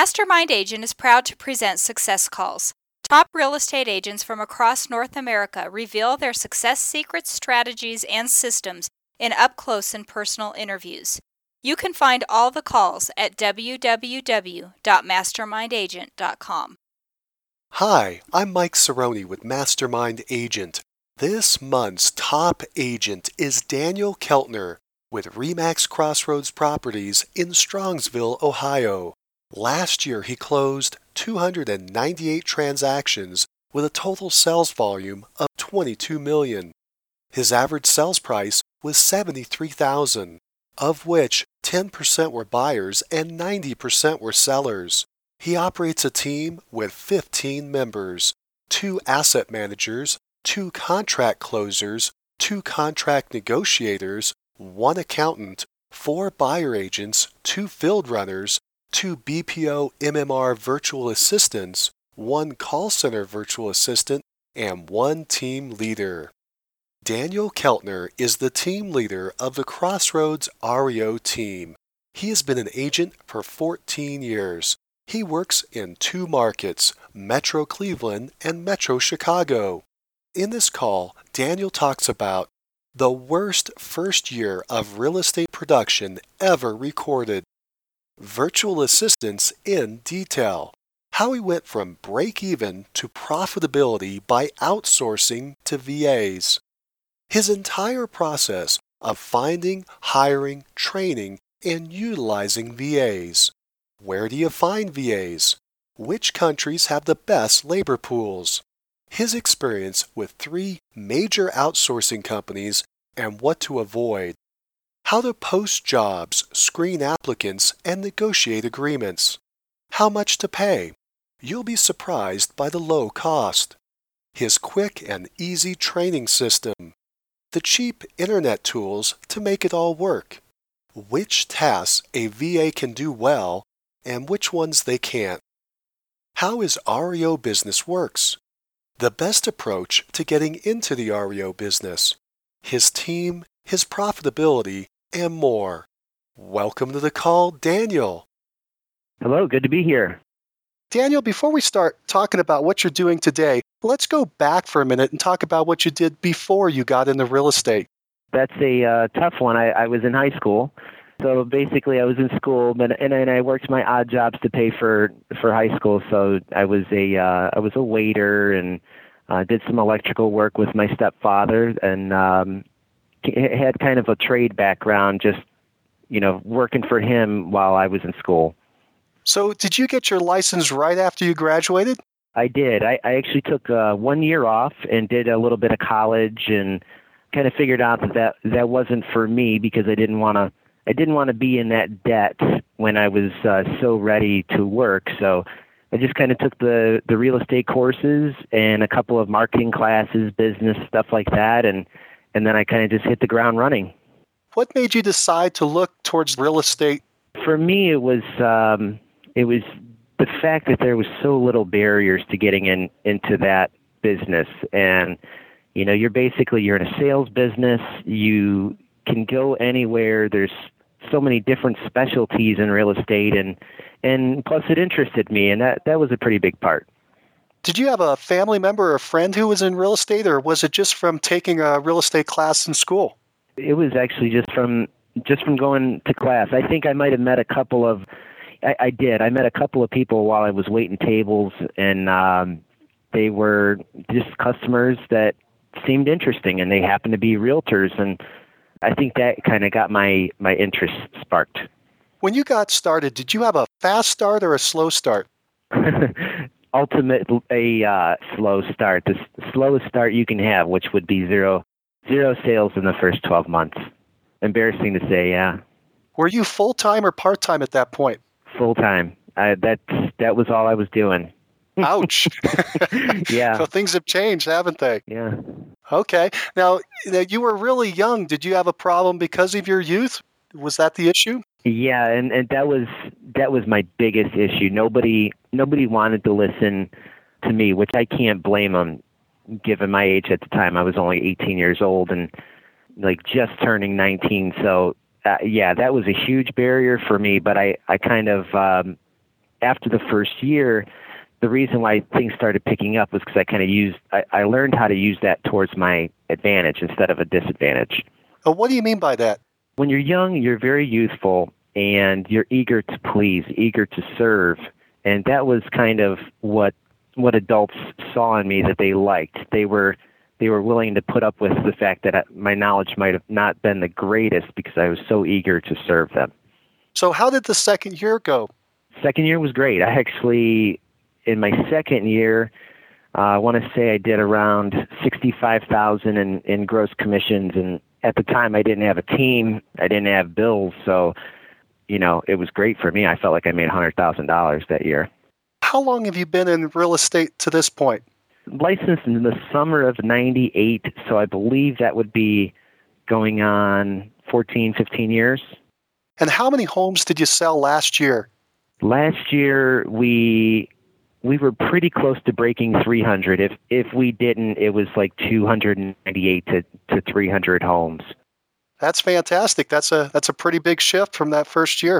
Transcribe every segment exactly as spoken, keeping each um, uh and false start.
Mastermind Agent is proud to present Success Calls. Top real estate agents from across North America reveal their success secrets, strategies, and systems in up-close and personal interviews. You can find all the calls at w w w dot mastermind agent dot com. Hi, I'm Mike Cerrone with Mastermind Agent. This month's top agent is Daniel Keltner with Remax Crossroads Properties in Strongsville, Ohio. Last year, he closed two hundred ninety-eight transactions with a total sales volume of twenty-two million dollars. His average sales price was seventy-three thousand dollars, of which ten percent were buyers and ninety percent were sellers. He operates a team with fifteen members, two asset managers, two contract closers, two contract negotiators, one accountant, four buyer agents, two field runners, two B P O M M R virtual assistants, one call center virtual assistant, and one team leader. Daniel Keltner is the team leader of the Crossroads R E O team. He has been an agent for fourteen years. He works in two markets, Metro Cleveland and Metro Chicago. In this call, Daniel talks about the worst first year of real estate production ever recorded, virtual assistants in detail, how he went from break-even to profitability by outsourcing to V As, his entire process of finding, hiring, training, and utilizing V As. Where do you find V As? Which countries have the best labor pools? His experience with three major outsourcing companies and what to avoid. How to post jobs, screen applicants, and negotiate agreements. How much to pay. You'll be surprised by the low cost. His quick and easy training system. The cheap internet tools to make it all work. Which tasks a V A can do well and which ones they can't. How his R E O business works. The best approach to getting into the R E O business. His team, his profitability, and more. Welcome to the call, Daniel. Hello, good to be here. Daniel, before we start talking about what you're doing today, let's go back for a minute and talk about what you did before you got into real estate. That's a uh, tough one. I, I was in high school. So basically I was in school, but and then I worked my odd jobs to pay for, for high school. So I was a uh, I was a waiter and uh, did some electrical work with my stepfather and um, had kind of a trade background, just you know working for him while I was in school. So did you get your license right after you graduated? I did. I, I actually took uh, one year off and did a little bit of college and kind of figured out that that, that wasn't for me because I didn't want to. I didn't want to be in that debt when I was uh, so ready to work. So I just kind of took the, the real estate courses and a couple of marketing classes, business, stuff like that. And, and then I kind of just hit the ground running. What made you decide to look towards real estate? For me, it was, um, it was the fact that there was so little barriers to getting in, into that business. And, you know, you're basically, you're in a sales business. You can go anywhere. There's so many different specialties in real estate, and and plus it interested me, and that, that was a pretty big part. Did you have a family member or a friend who was in real estate, or was it just from taking a real estate class in school? It was actually just from just from going to class. I think I might have met a couple of, I, I did, I met a couple of people while I was waiting tables, and um, they were just customers that seemed interesting, and they happened to be realtors, and I think that kind of got my, my interest sparked. When you got started, did you have a fast start or a slow start? Ultimate, a uh, slow start. The s- slowest start you can have, which would be zero, zero sales in the first twelve months. Embarrassing to say, yeah. Were you full-time or part-time at that point? Full-time. I, that, that was all I was doing. Ouch. Yeah. So things have changed, haven't they? Yeah. Okay. Now, you were really young. Did you have a problem because of your youth? Was that the issue? Yeah, and, and that was that was my biggest issue. Nobody nobody wanted to listen to me, which I can't blame them, given my age at the time. I was only eighteen years old and like just turning nineteen. So uh, yeah, that was a huge barrier for me. But I I kind of um, after the first year, the reason why things started picking up was because I kind of used, I, I learned how to use that towards my advantage instead of a disadvantage. Uh, what do you mean by that? When you're young, you're very youthful and you're eager to please, eager to serve. And that was kind of what what adults saw in me that they liked. They were they were willing to put up with the fact that I, my knowledge might have not been the greatest because I was so eager to serve them. So how did the second year go? Second year was great. I actually, in my second year, uh, I want to say I did around sixty-five thousand dollars in, in gross commissions. And at the time, I didn't have a team. I didn't have bills. So, you know, it was great for me. I felt like I made one hundred thousand dollars that year. How long have you been in real estate to this point? Licensed in the summer of ninety-eight, so I believe that would be going on fourteen, fifteen years. And how many homes did you sell last year? Last year, we we were pretty close to breaking three hundred. If if we didn't, it was like two hundred ninety-eight to, to three hundred homes. That's fantastic. That's a that's a pretty big shift from that first year.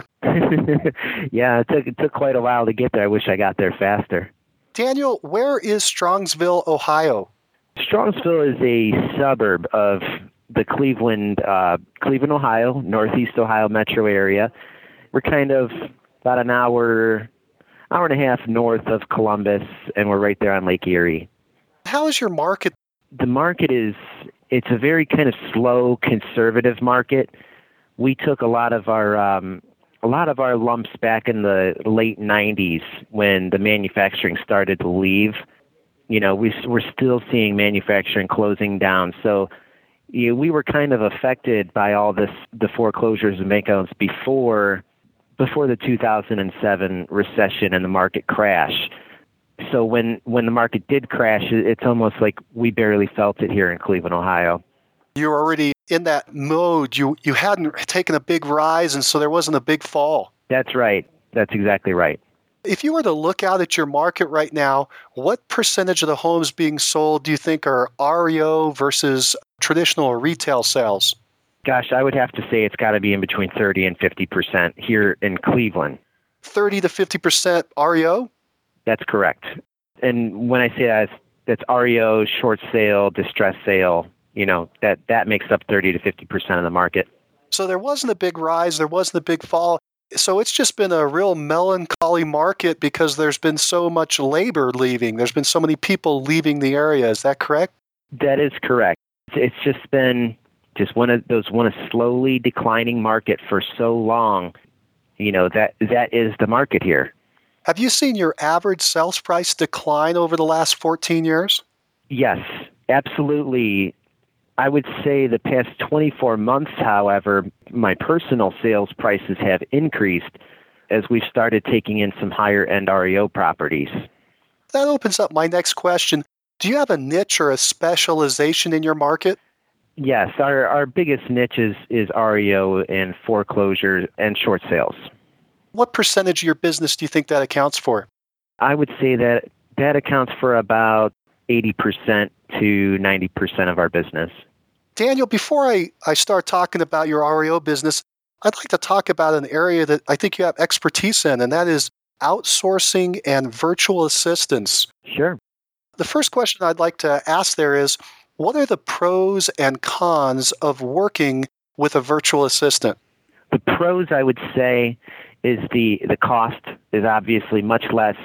Yeah, it took, it took quite a while to get there. I wish I got there faster. Daniel, where is Strongsville, Ohio? Strongsville is a suburb of the Cleveland, uh, Cleveland, Ohio, Northeast Ohio metro area. We're kind of about an hour, hour and a half north of Columbus, and we're right there on Lake Erie. How is your market? The market is, it's a very kind of slow, conservative market. We took a lot of our um, a lot of our lumps back in the late nineties when the manufacturing started to leave. You know, we, we're still seeing manufacturing closing down. So you know, we were kind of affected by all this, the foreclosures and makeouts before before the two thousand seven recession and the market crash. So when, when the market did crash, it's almost like we barely felt it here in Cleveland, Ohio. You were already in that mode. You you hadn't taken a big rise, and so there wasn't a big fall. That's right. That's exactly right. If you were to look out at your market right now, what percentage of the homes being sold do you think are R E O versus traditional or retail sales? Gosh, I would have to say it's got to be in between thirty and fifty percent here in Cleveland. thirty to fifty percent R E O? That's correct. And when I say that, that's R E O, short sale, distress sale, you know, that, that makes up thirty to fifty percent of the market. So there wasn't a big rise, there wasn't a big fall. So it's just been a real melancholy market because there's been so much labor leaving. There's been so many people leaving the area. Is that correct? That is correct. It's just been just one of those, one of slowly declining market for so long. You know, that that is the market here. Have you seen your average sales price decline over the last fourteen years? Yes, absolutely. I would say the past twenty-four months, however, my personal sales prices have increased as we've started taking in some higher-end R E O properties. That opens up my next question. Do you have a niche or a specialization in your market? Yes, our, our biggest niche is, is R E O and foreclosure and short sales. What percentage of your business do you think that accounts for? I would say that that accounts for about eighty percent to ninety percent of our business. Daniel, before I, I start talking about your R E O business, I'd like to talk about an area that I think you have expertise in, and that is outsourcing and virtual assistants. Sure. The first question I'd like to ask there is, what are the pros and cons of working with a virtual assistant? The pros, I would say, is the, the cost is obviously much less.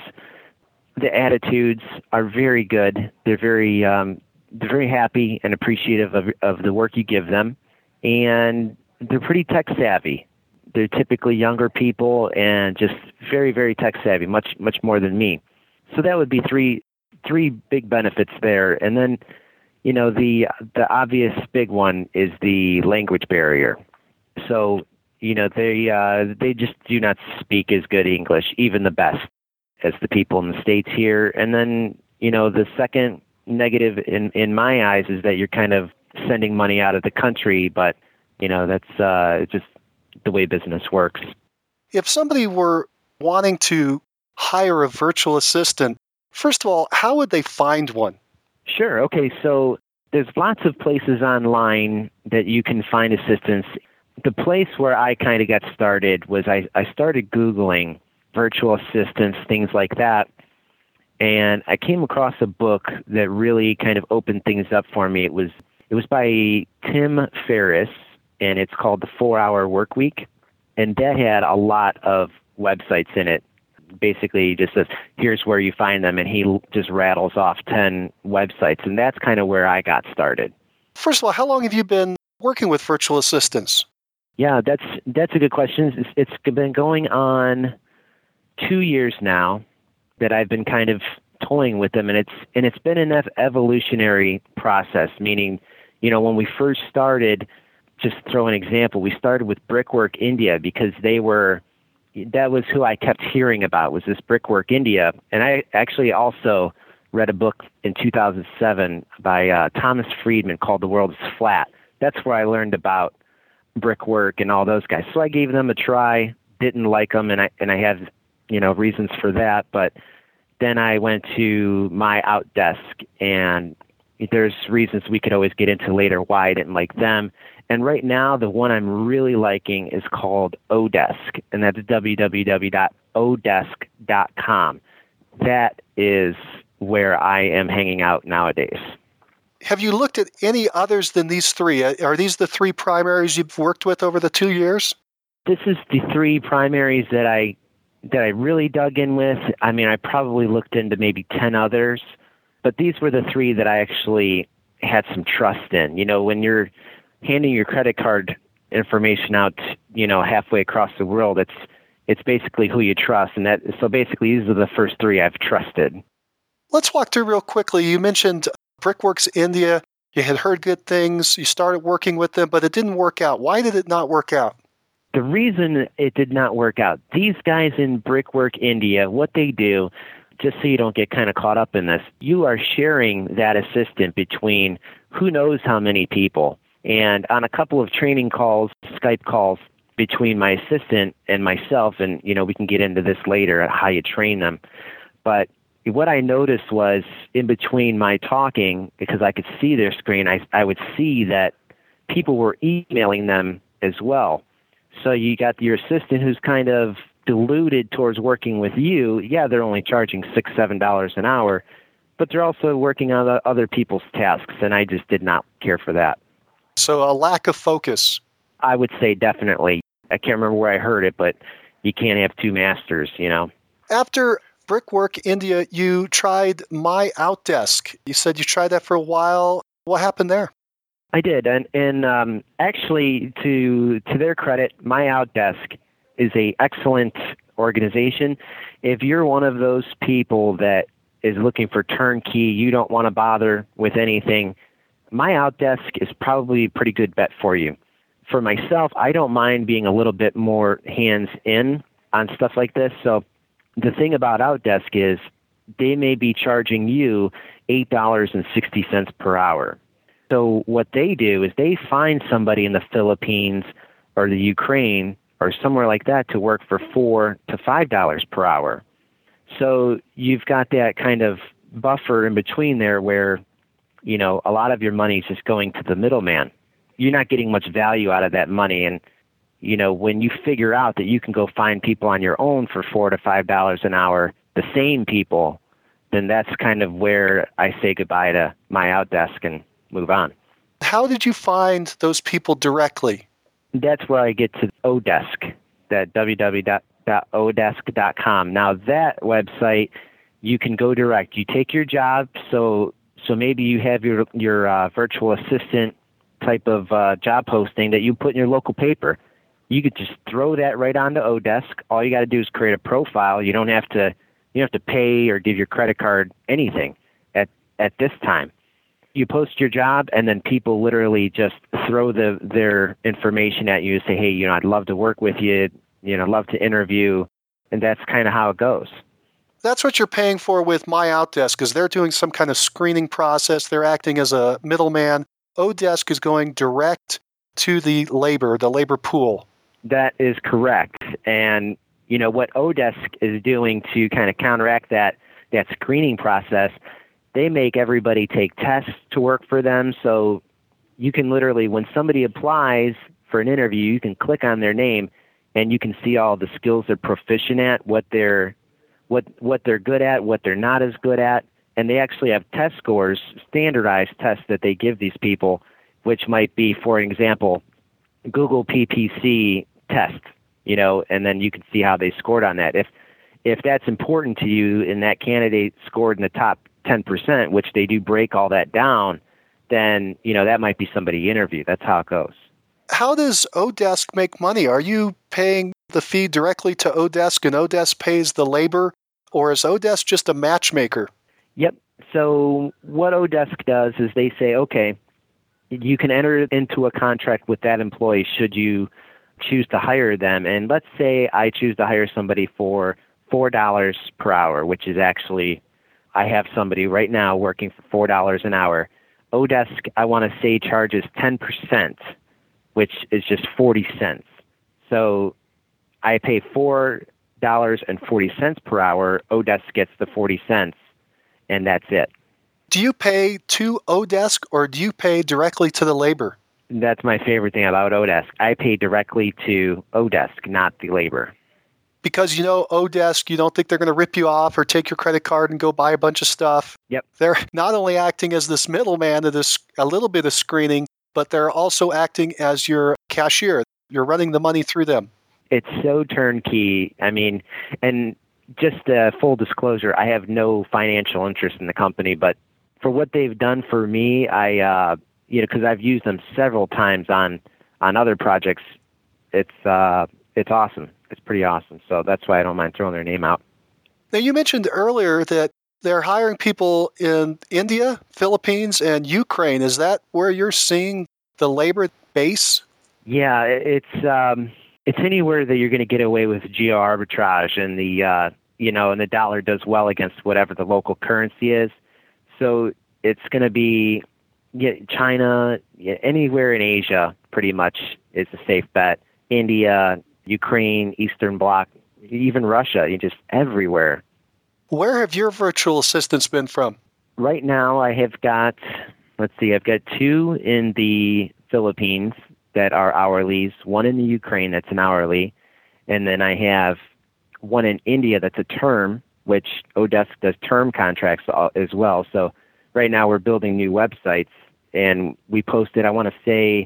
The attitudes are very good. They're very um, they're very happy and appreciative of of the work you give them, and they're pretty tech savvy. They're typically younger people and just very very tech savvy, much much more than me. So that would be three three big benefits there. And then, you know, the the obvious big one is the language barrier. So, you know, they uh, they just do not speak as good English, even the best, as the people in the States here. And then, you know, the second negative in, in my eyes is that you're kind of sending money out of the country, but, you know, that's uh, just the way business works. If somebody were wanting to hire a virtual assistant, first of all, how would they find one? Sure. Okay. So there's lots of places online that you can find assistants. The place where I kind of got started was I, I started Googling virtual assistants, things like that. And I came across a book that really kind of opened things up for me. It was it was by Tim Ferriss, and it's called The Four-Hour Workweek. And that had a lot of websites in it. Basically, he just says, here's where you find them, and he just rattles off ten websites. And that's kind of where I got started. First of all, how long have you been working with virtual assistants? Yeah, that's that's a good question. It's, it's been going on two years now that I've been kind of toying with them, and it's and it's been an evolutionary process, meaning, you know, when we first started, just throw an example, we started with Brickwork India because they were, that was who I kept hearing about, was this Brickwork India. And I actually also read a book in two thousand seven by uh, Thomas Friedman called The World is Flat. That's where I learned about brickwork and all those guys. So I gave them a try, didn't like them, and I and I had, you know, reasons for that, but then I went to My Outdesk, and there's reasons we could always get into later why I didn't like them. And right now, the one I'm really liking is called Odesk, and that's w w w dot odesk dot com. That is where I am hanging out nowadays. Have you looked at any others than these three? Are these the three primaries you've worked with over the two years? This is the three primaries that I that I really dug in with. I mean, I probably looked into maybe ten others, but these were the three that I actually had some trust in. You know, when you're handing your credit card information out, you know, halfway across the world, it's it's basically who you trust. And that so basically these are the first three I've trusted. Let's walk through real quickly. You mentioned Brickworks India. You had heard good things. You started working with them, but it didn't work out. Why did it not work out? The reason it did not work out, these guys in Brickwork India, what they do, just so you don't get kind of caught up in this, you are sharing that assistant between who knows how many people. And on a couple of training calls, Skype calls between my assistant and myself, and, you know, we can get into this later, how you train them. But what I noticed was in between my talking, because I could see their screen, I, I would see that people were emailing them as well. So you got your assistant who's kind of deluded towards working with you. Yeah, they're only charging six, seven dollars an hour, but they're also working on other people's tasks, and I just did not care for that. So a lack of focus. I would say definitely. I can't remember where I heard it, but you can't have two masters, you know. After Brickwork India, you tried My Outdesk. You said you tried that for a while. What happened there? I did, and and um, actually, to to their credit, My Outdesk is a excellent organization. If you're one of those people that is looking for turnkey, you don't want to bother with anything, My Outdesk is probably a pretty good bet for you. For myself, I don't mind being a little bit more hands-in on stuff like this. So the thing about Outdesk is they may be charging you eight dollars and sixty cents per hour. So what they do is they find somebody in the Philippines or the Ukraine or somewhere like that to work for four to five dollars per hour. So you've got that kind of buffer in between there where, you know, a lot of your money is just going to the middleman. You're not getting much value out of that money. And, you know, when you figure out that you can go find people on your own for four to five dollars an hour, the same people, then that's kind of where I say goodbye to My Outdesk and move on. How did you find those people directly? That's where I get to Odesk, that w w w dot odesk dot com. Now that website, you can go direct. You take your job, so so maybe you have your your uh, virtual assistant type of uh, job posting that you put in your local paper. You could just throw that right onto Odesk. All you got to do is create a profile. You don't have to you don't have to pay or give your credit card anything at at this time. You post your job, and then people literally just throw the their information at you and say, hey, you know, I'd love to work with you, you know, love to interview, and that's kind of how it goes. That's what you're paying for with My Outdesk, because they're doing some kind of screening process. They're acting as a middleman. Odesk is going direct to the labor, the labor pool. That is correct. And, you know, what Odesk is doing to kind of counteract that that screening process, they make everybody take tests to work for them. So you can literally, when somebody applies for an interview, you can click on their name. and you can see all the skills they're proficient at, what they're what what they're good at, what they're not as good at, and they actually have test scores, standardized tests that they give these people, which might be, for example, Google P P C test, you know, and then you can see how they scored on that. If if that's important to you and that candidate scored in the top ten percent, which they do break all that down, then, you know, that might be somebody you interview. That's how it goes. How does Odesk make money? Are you paying the fee directly to Odesk and Odesk pays the labor, or is Odesk just a matchmaker? Yep. So what Odesk does is they say, okay, you can enter into a contract with that employee should you choose to hire them. And let's say I choose to hire somebody for four dollars per hour, which is actually, I have somebody right now working for four dollars an hour. Odesk, I want to say, charges ten percent, which is just forty cents. So I pay four dollars and forty cents per hour. Odesk gets the forty cents, and that's it. Do you pay to Odesk or do you pay directly to the labor? That's my favorite thing about Odesk. I pay directly to Odesk, not the labor. Because, you know, Odesk, you don't think they're going to rip you off or take your credit card and go buy a bunch of stuff. Yep. They're not only acting as this middleman to this a little bit of screening, but they're also acting as your cashier. You're running the money through them. It's so turnkey. I mean, and just uh, full disclosure, I have no financial interest in the company, but for what they've done for me, I, uh, you know, because I've used them several times on, on other projects, it's uh, it's awesome. It's pretty awesome. So that's why I don't mind throwing their name out. Now, you mentioned earlier that they're hiring people in India, Philippines, and Ukraine. Is that where you're seeing the labor base? Yeah, it's um, it's anywhere that you're going to get away with geo arbitrage, and the uh, you know, and the dollar does well against whatever the local currency is. So it's going to be yeah, China, yeah, anywhere in Asia, pretty much is a safe bet. India, Ukraine, Eastern Bloc, even Russia, you just everywhere. Where have your virtual assistants been from? Right now I have got, let's see, I've got two in the Philippines that are hourlies, one in the Ukraine that's an hourly, and then I have one in India that's a term, which Odesk does term contracts as well. So right now we're building new websites, and we posted, I want to say,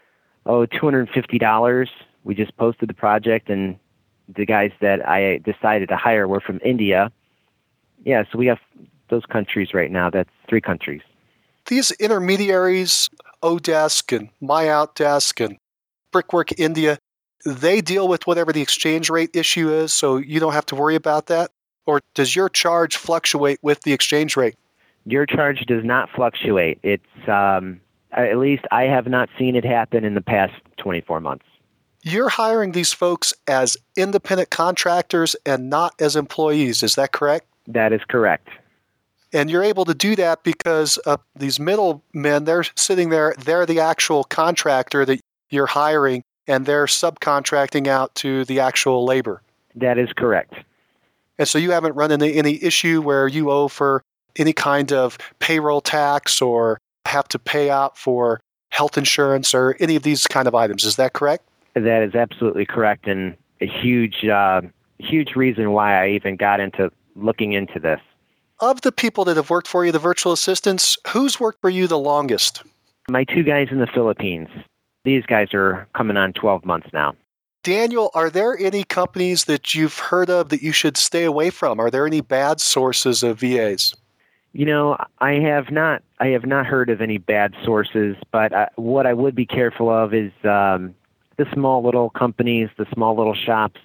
oh, two hundred fifty dollars. We just posted the project, and the guys that I decided to hire were from India. Yeah, so we have those countries right now. That's three countries. These intermediaries, Odesk and MyOutDesk and Brickwork India, they deal with whatever the exchange rate issue is, so you don't have to worry about that? Or does your charge fluctuate with the exchange rate? Your charge does not fluctuate. It's um, at least I have not seen it happen in the past twenty-four months. You're hiring these folks as independent contractors and not as employees. Is that correct? That is correct. And you're able to do that because uh, these middlemen, they're sitting there, they're the actual contractor that you're hiring, and they're subcontracting out to the actual labor. That is correct. And so you haven't run into any issue where you owe for any kind of payroll tax or have to pay out for health insurance or any of these kind of items. Is that correct? That is absolutely correct, and a huge, uh, huge reason why I even got into looking into this. Of the people that have worked for you, the virtual assistants, who's worked for you the longest? My two guys in the Philippines. These guys are coming on twelve months now. Daniel, are there any companies that you've heard of that you should stay away from? Are there any bad sources of V As? You know, I have not. I have not heard of any bad sources, but I, what I would be careful of is um, the small little companies, the small little shops,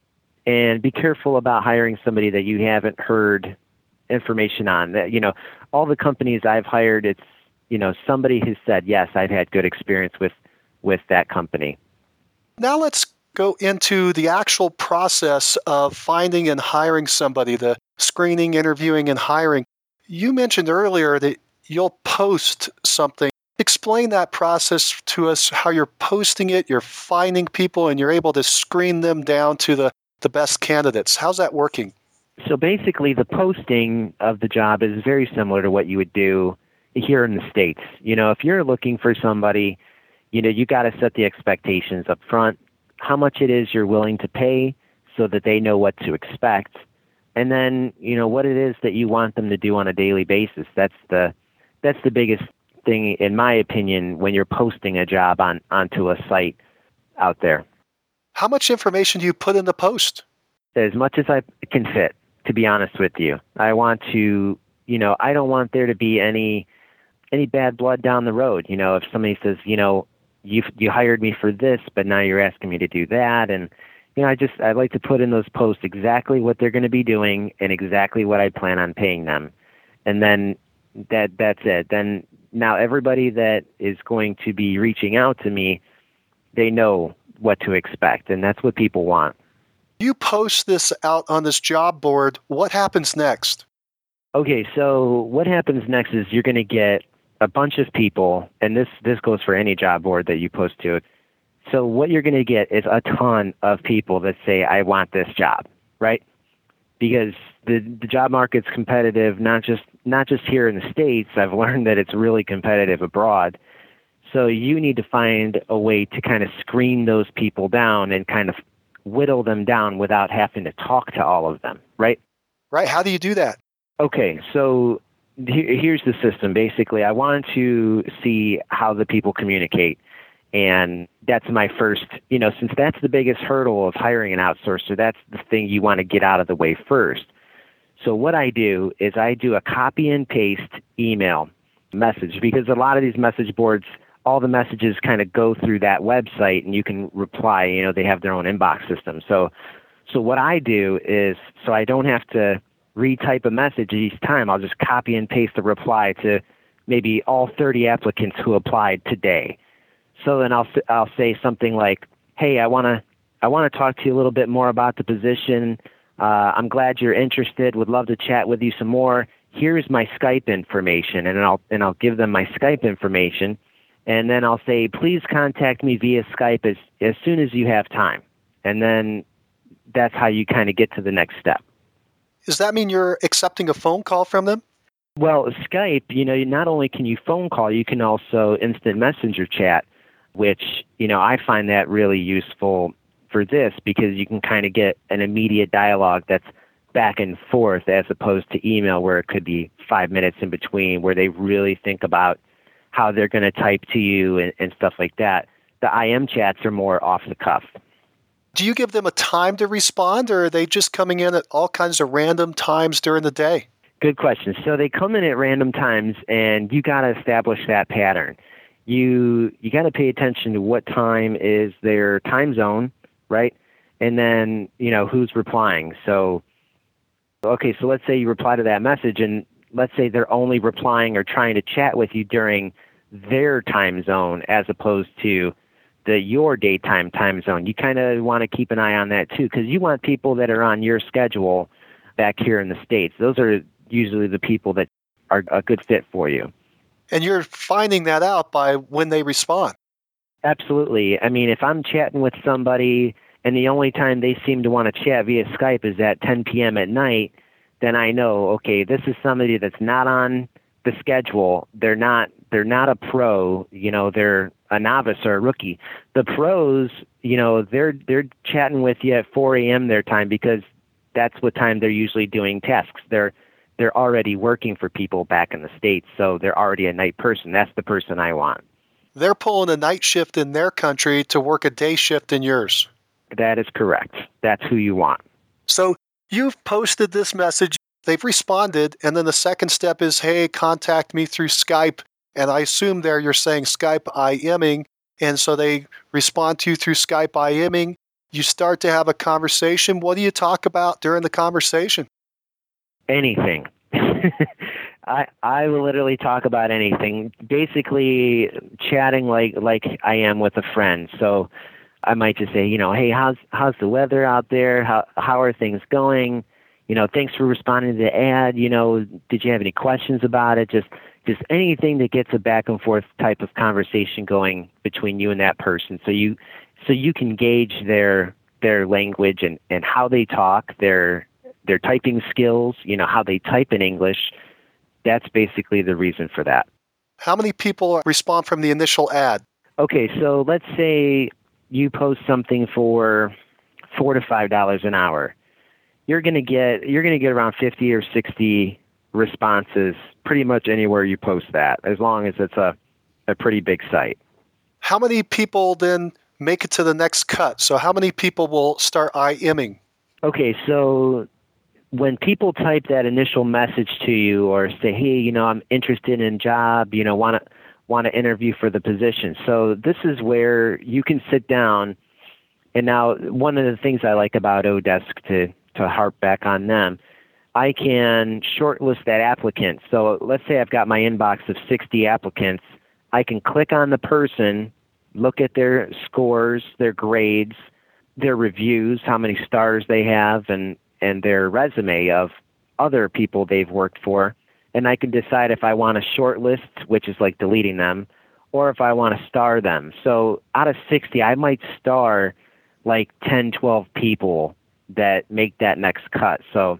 and be careful about hiring somebody that you haven't heard information on. That, you know, all the companies I've hired, it's, you know, somebody who said, yes, I've had good experience with, with that company. Now let's go into the actual process of finding and hiring somebody, the screening, interviewing, and hiring. You mentioned earlier that you'll post something. Explain that process to us, how you're posting it, you're finding people, and you're able to screen them down to the, the best candidates. How's that working? So basically, the posting of the job is very similar to what you would do here in the States. You know, if you're looking for somebody, you know, you got to set the expectations up front. how much it is you're willing to pay so that they know what to expect. And then, you know, what it is that you want them to do on a daily basis. That's the that's the biggest thing, in my opinion, when you're posting a job on onto a site out there. How much information do you put in the post? As much as I can fit, to be honest with you. I want to, you know, I don't want there to be any any bad blood down the road. You know, if somebody says, you know, you you hired me for this, but now you're asking me to do that, and you know, I just, I like to put in those posts exactly what they're going to be doing and exactly what I plan on paying them. And then that that's it. Then now everybody that is going to be reaching out to me, they know what to expect. And that's what people want. You post this out on this job board. What happens next? Okay, so what happens next is you're going to get a bunch of people, and this, this goes for any job board that you post to. So what you're going to get is a ton of people that say, I want this job, right? Because the the job market's competitive, not just not just here in the States. I've learned that it's really competitive abroad. So you need to find a way to kind of screen those people down and kind of whittle them down without having to talk to all of them, right? Right. How do you do that? Okay, so he- here's the system. Basically, I want to see how the people communicate. And that's my first, you know, since that's the biggest hurdle of hiring an outsourcer, that's the thing you want to get out of the way first. So what I do is I do a copy and paste email message, because a lot of these message boards, all the messages kind of go through that website and you can reply, you know, they have their own inbox system. So, so what I do is, so I don't have to retype a message each time, I'll just copy and paste the reply to maybe all thirty applicants who applied today. So then I'll I'll say something like, "Hey, I want to I want to talk to you a little bit more about the position. Uh, I'm glad you're interested. Would love to chat with you some more. Here's my Skype information," and I'll and I'll give them my Skype information, and then I'll say, "Please contact me via Skype as as soon as you have time." And then that's how you kind of get to the next step. Does that mean you're accepting a phone call from them? Well, Skype, you know, not only can you phone call, you can also instant messenger chat, which, you know, I find that really useful for this because you can kind of get an immediate dialogue that's back and forth as opposed to email where it could be five minutes in between where they really think about how they're going to type to you and, and stuff like that. The I M chats are more off the cuff. Do you give them a time to respond, or are they just coming in at all kinds of random times during the day? Good question. So they come in at random times, and you got to establish that pattern. You you got to pay attention to what time is their time zone, right? And then, you know, who's replying. So, okay, so let's say you reply to that message, and let's say they're only replying or trying to chat with you during their time zone as opposed to the your daytime time zone. You kind of want to keep an eye on that too, because you want people that are on your schedule back here in the States. Those are usually the people that are a good fit for you. And you're finding that out by when they respond. Absolutely. I mean, if I'm chatting with somebody and the only time they seem to want to chat via Skype is at ten p.m. at night, then I know, okay, this is somebody that's not on the schedule. They're not they're not a pro, you know, they're a novice or a rookie. The pros, you know, they're they're chatting with you at four a.m. their time because that's what time they're usually doing tasks. They're they're already working for people back in the States, so they're already a night person. That's the person I want. They're pulling a night shift in their country to work a day shift in yours. That is correct. That's who you want. So you've posted this message, they've responded, and then the second step is, hey, contact me through Skype. And I assume there you're saying Skype IMing, and so they respond to you through Skype IMing. You start to have a conversation. What do you talk about during the conversation? Anything. I I will literally talk about anything. Basically, chatting like like I am with a friend. So I might just say, you know, hey, how's how's the weather out there? How how are things going? You know, thanks for responding to the ad. You know, did you have any questions about it? Just just anything that gets a back and forth type of conversation going between you and that person. So you so you can gauge their their language and, and how they talk, their their typing skills, you know, how they type in English. That's basically the reason for that. How many people respond from the initial ad? Okay, so let's say you post something for four to five dollars an hour, you're gonna get you're gonna get around fifty or sixty responses pretty much anywhere you post that, as long as it's a, a pretty big site. How many people then make it to the next cut? So how many people will start IMing? Okay, so when people type that initial message to you or say, hey, you know, I'm interested in a job, you know, want to want to interview for the position. So this is where you can sit down. And now one of the things I like about Odesk, to, to harp back on them, I can shortlist that applicant. So let's say I've got my inbox of sixty applicants. I can click on the person, look at their scores, their grades, their reviews, how many stars they have, and, and their resume of other people they've worked for. And I can decide if I want to shortlist, which is like deleting them, or if I want to star them. So out of sixty, I might star like ten, twelve people that make that next cut. So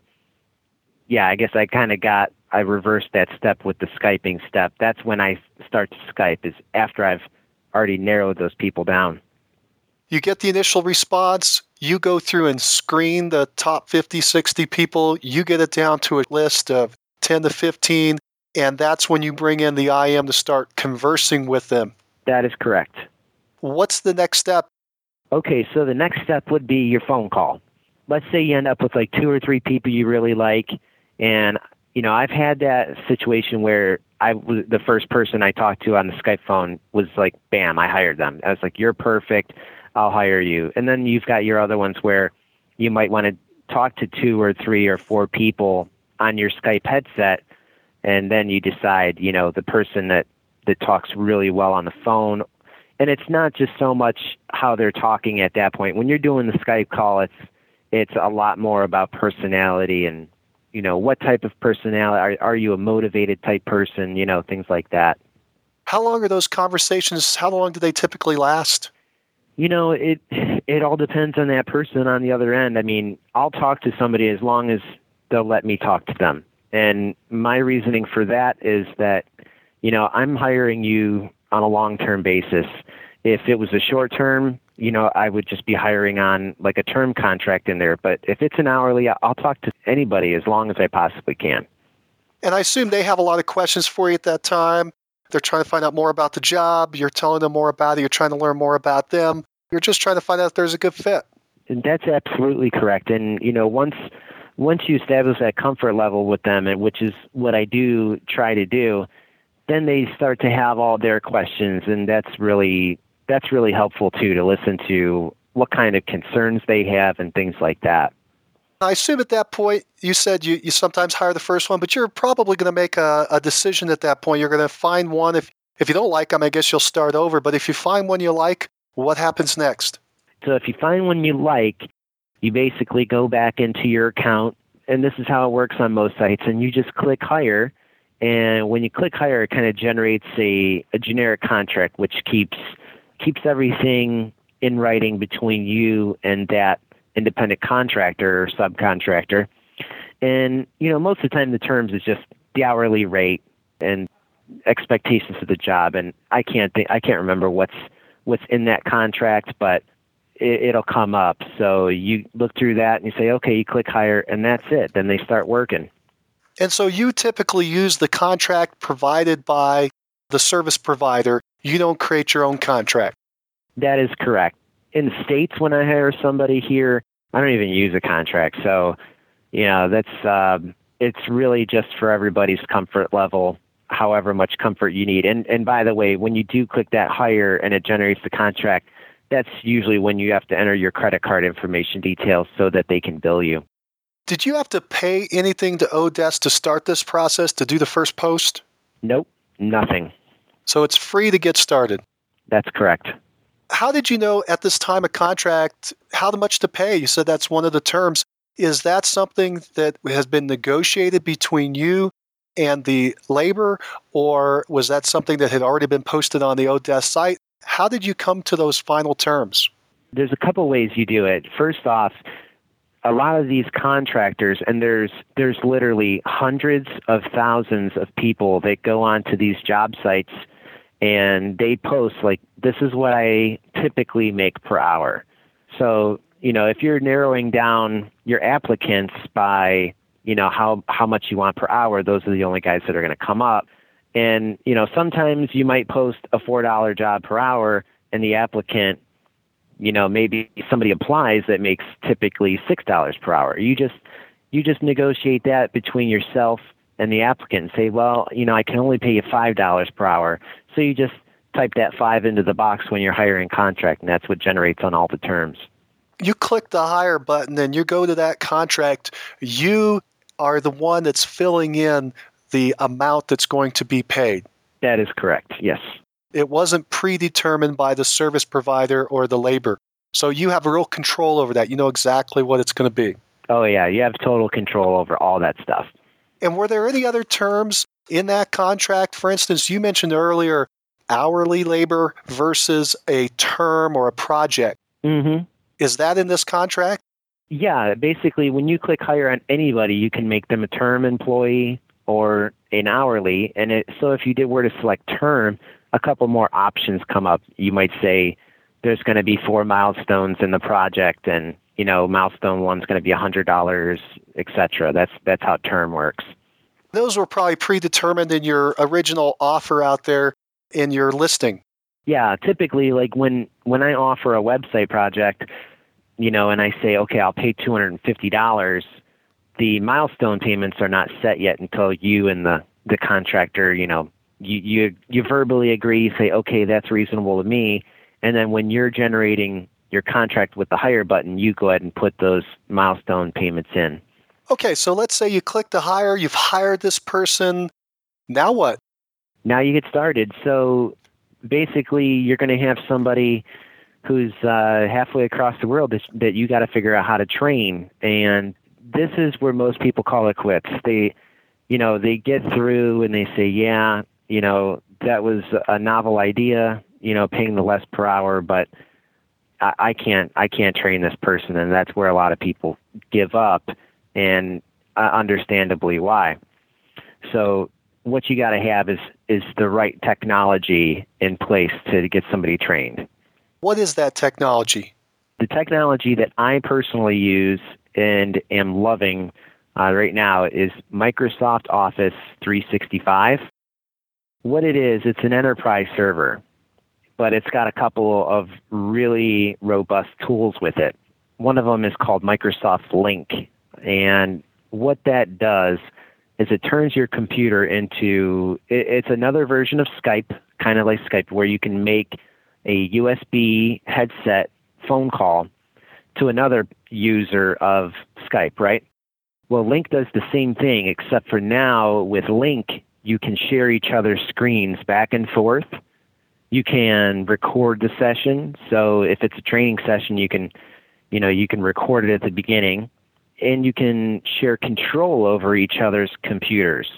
yeah, I guess I kind of got, I reversed that step with the Skyping step. That's when I start to Skype, is after I've already narrowed those people down. You get the initial response, you go through and screen the top fifty, sixty people, you get it down to a list of ten to fifteen, and that's when you bring in the I M to start conversing with them. That is correct. What's the next step? Okay, so the next step would be your phone call. Let's say you end up with like two or three people you really like, and you know, I've had that situation where I was the first person I talked to on the Skype phone was like, bam, I hired them. I was like, you're perfect, I'll hire you. And then you've got your other ones where you might want to talk to two or three or four people on your Skype headset, and then you decide, you know, the person that, that talks really well on the phone. And it's not just so much how they're talking at that point. When you're doing the Skype call, it's it's a lot more about personality and, you know, what type of personality, are, are you a motivated type person, you know, things like that. How long are those conversations? How long do they typically last? You know, it it all depends on that person on the other end. I mean, I'll talk to somebody as long as they'll let me talk to them. And my reasoning for that is that, you know, I'm hiring you on a long-term basis. If it was a short-term, you know, I would just be hiring on like a term contract in there. But if it's an hourly, I'll talk to anybody as long as I possibly can. And I assume they have a lot of questions for you at that time. They're trying to find out more about the job. You're telling them more about it. You're trying to learn more about them. You're just trying to find out if there's a good fit. And that's absolutely correct. And, you know, once once you establish that comfort level with them, and which is what I do try to do, then they start to have all their questions. And that's really that's really helpful, too, to listen to what kind of concerns they have and things like that. I assume at that point, you said you, you sometimes hire the first one, but you're probably going to make a, a decision at that point. You're going to find one. If, if you don't like them, I guess you'll start over. But if you find one you like, what happens next? So if you find one you like, you basically go back into your account, and this is how it works on most sites, and you just click hire. And when you click hire, it kind of generates a, a generic contract, which keeps keeps everything in writing between you and that independent contractor or subcontractor. And, you know, most of the time the terms is just the hourly rate and expectations of the job. And I can't think, I can't remember what's what's in that contract, but it, it'll come up. So you look through that and you say, okay, you click hire, and that's it. Then they start working. And so you typically use the contract provided by the service provider. You don't create your own contract. That is correct. In the States, when I hire somebody here, I don't even use a contract. So, you know, that's um, it's really just for everybody's comfort level, however much comfort you need. And and by the way, when you do click that hire and it generates the contract, that's usually when you have to enter your credit card information details so that they can bill you. Did you have to pay anything to Odesk to start this process, to do the first post? Nope, nothing. So it's free to get started. That's correct. How did you know at this time of contract how much to pay? You said that's one of the terms. Is that something that has been negotiated between you and the labor, or was that something that had already been posted on the Odesk site? How did you come to those final terms? There's a couple ways you do it. First off, a lot of these contractors, and there's there's literally hundreds of thousands of people that go onto these job sites, and they post like this is what I typically make per hour. So, you know, if you're narrowing down your applicants by, you know, how, how much you want per hour, those are the only guys that are going to come up. And, you know, sometimes you might post a four dollar job per hour and the applicant, you know, maybe somebody applies that makes typically six dollars per hour. You just, you just negotiate that between yourself and the applicant and say, well, you know, I can only pay you five dollars per hour. So you just type that five into the box when you're hiring contract, and that's what generates on all the terms. You click the hire button and you go to that contract. You are the one that's filling in the amount that's going to be paid. That is correct, yes. It wasn't predetermined by the service provider or the labor. So you have real control over that. You know exactly what it's going to be. Oh, yeah. You have total control over all that stuff. And were there any other terms in that contract? For instance, you mentioned earlier hourly labor versus a term or a project. Mm-hmm. Is that in this contract? Yeah. Basically, when you click hire on anybody, you can make them a term employee or an hourly. And it, so if you did were to select term, a couple more options come up. You might say there's going to be four milestones in the project, and you know, milestone one's going to be one hundred dollars, et cetera. That's that's how term works. Those were probably predetermined in your original offer out there in your listing. Yeah, typically, like when when I offer a website project, you know, and I say, okay, I'll pay two hundred fifty dollars. The milestone payments are not set yet until you and the the contractor, you know, you you you verbally agree, you say, okay, that's reasonable to me, and then when you're generating your contract with the hire button, you go ahead and put those milestone payments in. Okay, so let's say you click the hire, you've hired this person. Now what? Now you get started. So basically, you're going to have somebody who's uh, halfway across the world that, that you got to figure out how to train. And this is where most people call it quits. They, you know, they get through and they say, yeah, you know, that was a novel idea, you know, paying the less per hour, but I, I can't, I can't train this person. And that's where a lot of people give up, and uh, understandably why. So what you got to have is, is the right technology in place to get somebody trained. What is that technology? The technology that I personally use and am loving uh, right now is Microsoft Office three sixty-five. What it is, it's an enterprise server, but it's got a couple of really robust tools with it. One of them is called Microsoft Lync, and what that does is it turns your computer into, it's another version of Skype, kind of like Skype, where you can make a U S B headset phone call to another user of Skype, right? Well, Lync does the same thing, except for now with Lync, you can share each other's screens back and forth. You can record the session. So if it's a training session, you can, you know, you can record it at the beginning, and you can share control over each other's computers.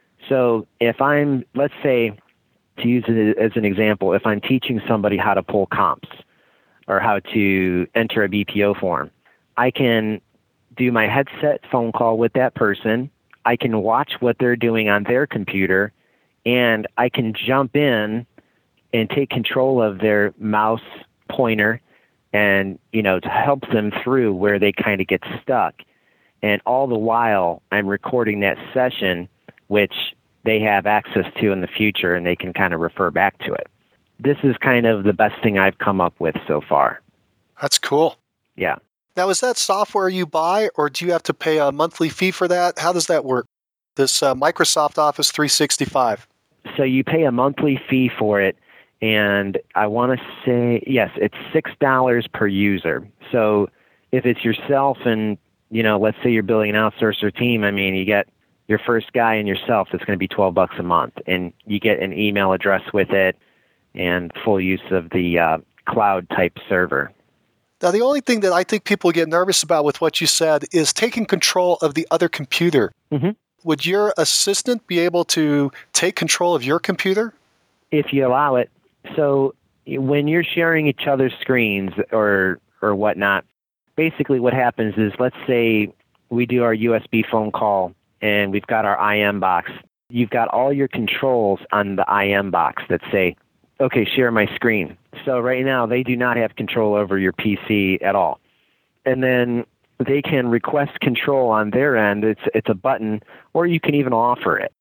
So if I'm, let's say, to use it as an example, if I'm teaching somebody how to pull comps or how to enter a B P O form, I can do my headset phone call with that person. I can watch what they're doing on their computer, and I can jump in and take control of their mouse pointer and, you know, to help them through where they kind of get stuck. And all the while, I'm recording that session, which they have access to in the future, and they can kind of refer back to it. This is kind of the best thing I've come up with so far. That's cool. Yeah. Now, is that software you buy, or do you have to pay a monthly fee for that? How does that work? This uh, Microsoft Office three sixty-five. So you pay a monthly fee for it, and I want to say, yes, it's six dollars per user. So if it's yourself and, you know, let's say you're building an outsourcer team, I mean, you get your first guy and yourself, it's going to be twelve bucks a month, and you get an email address with it and full use of the uh, cloud type server. Now, the only thing that I think people get nervous about with what you said is taking control of the other computer. Mm-hmm. Would your assistant be able to take control of your computer? If you allow it. So when you're sharing each other's screens or or whatnot, basically what happens is, let's say we do our U S B phone call and we've got our I M box. You've got all your controls on the I M box that say Okay, share my screen. So right now they do not have control over your P C at all. And then they can request control on their end. It's it's a button, or you can even offer it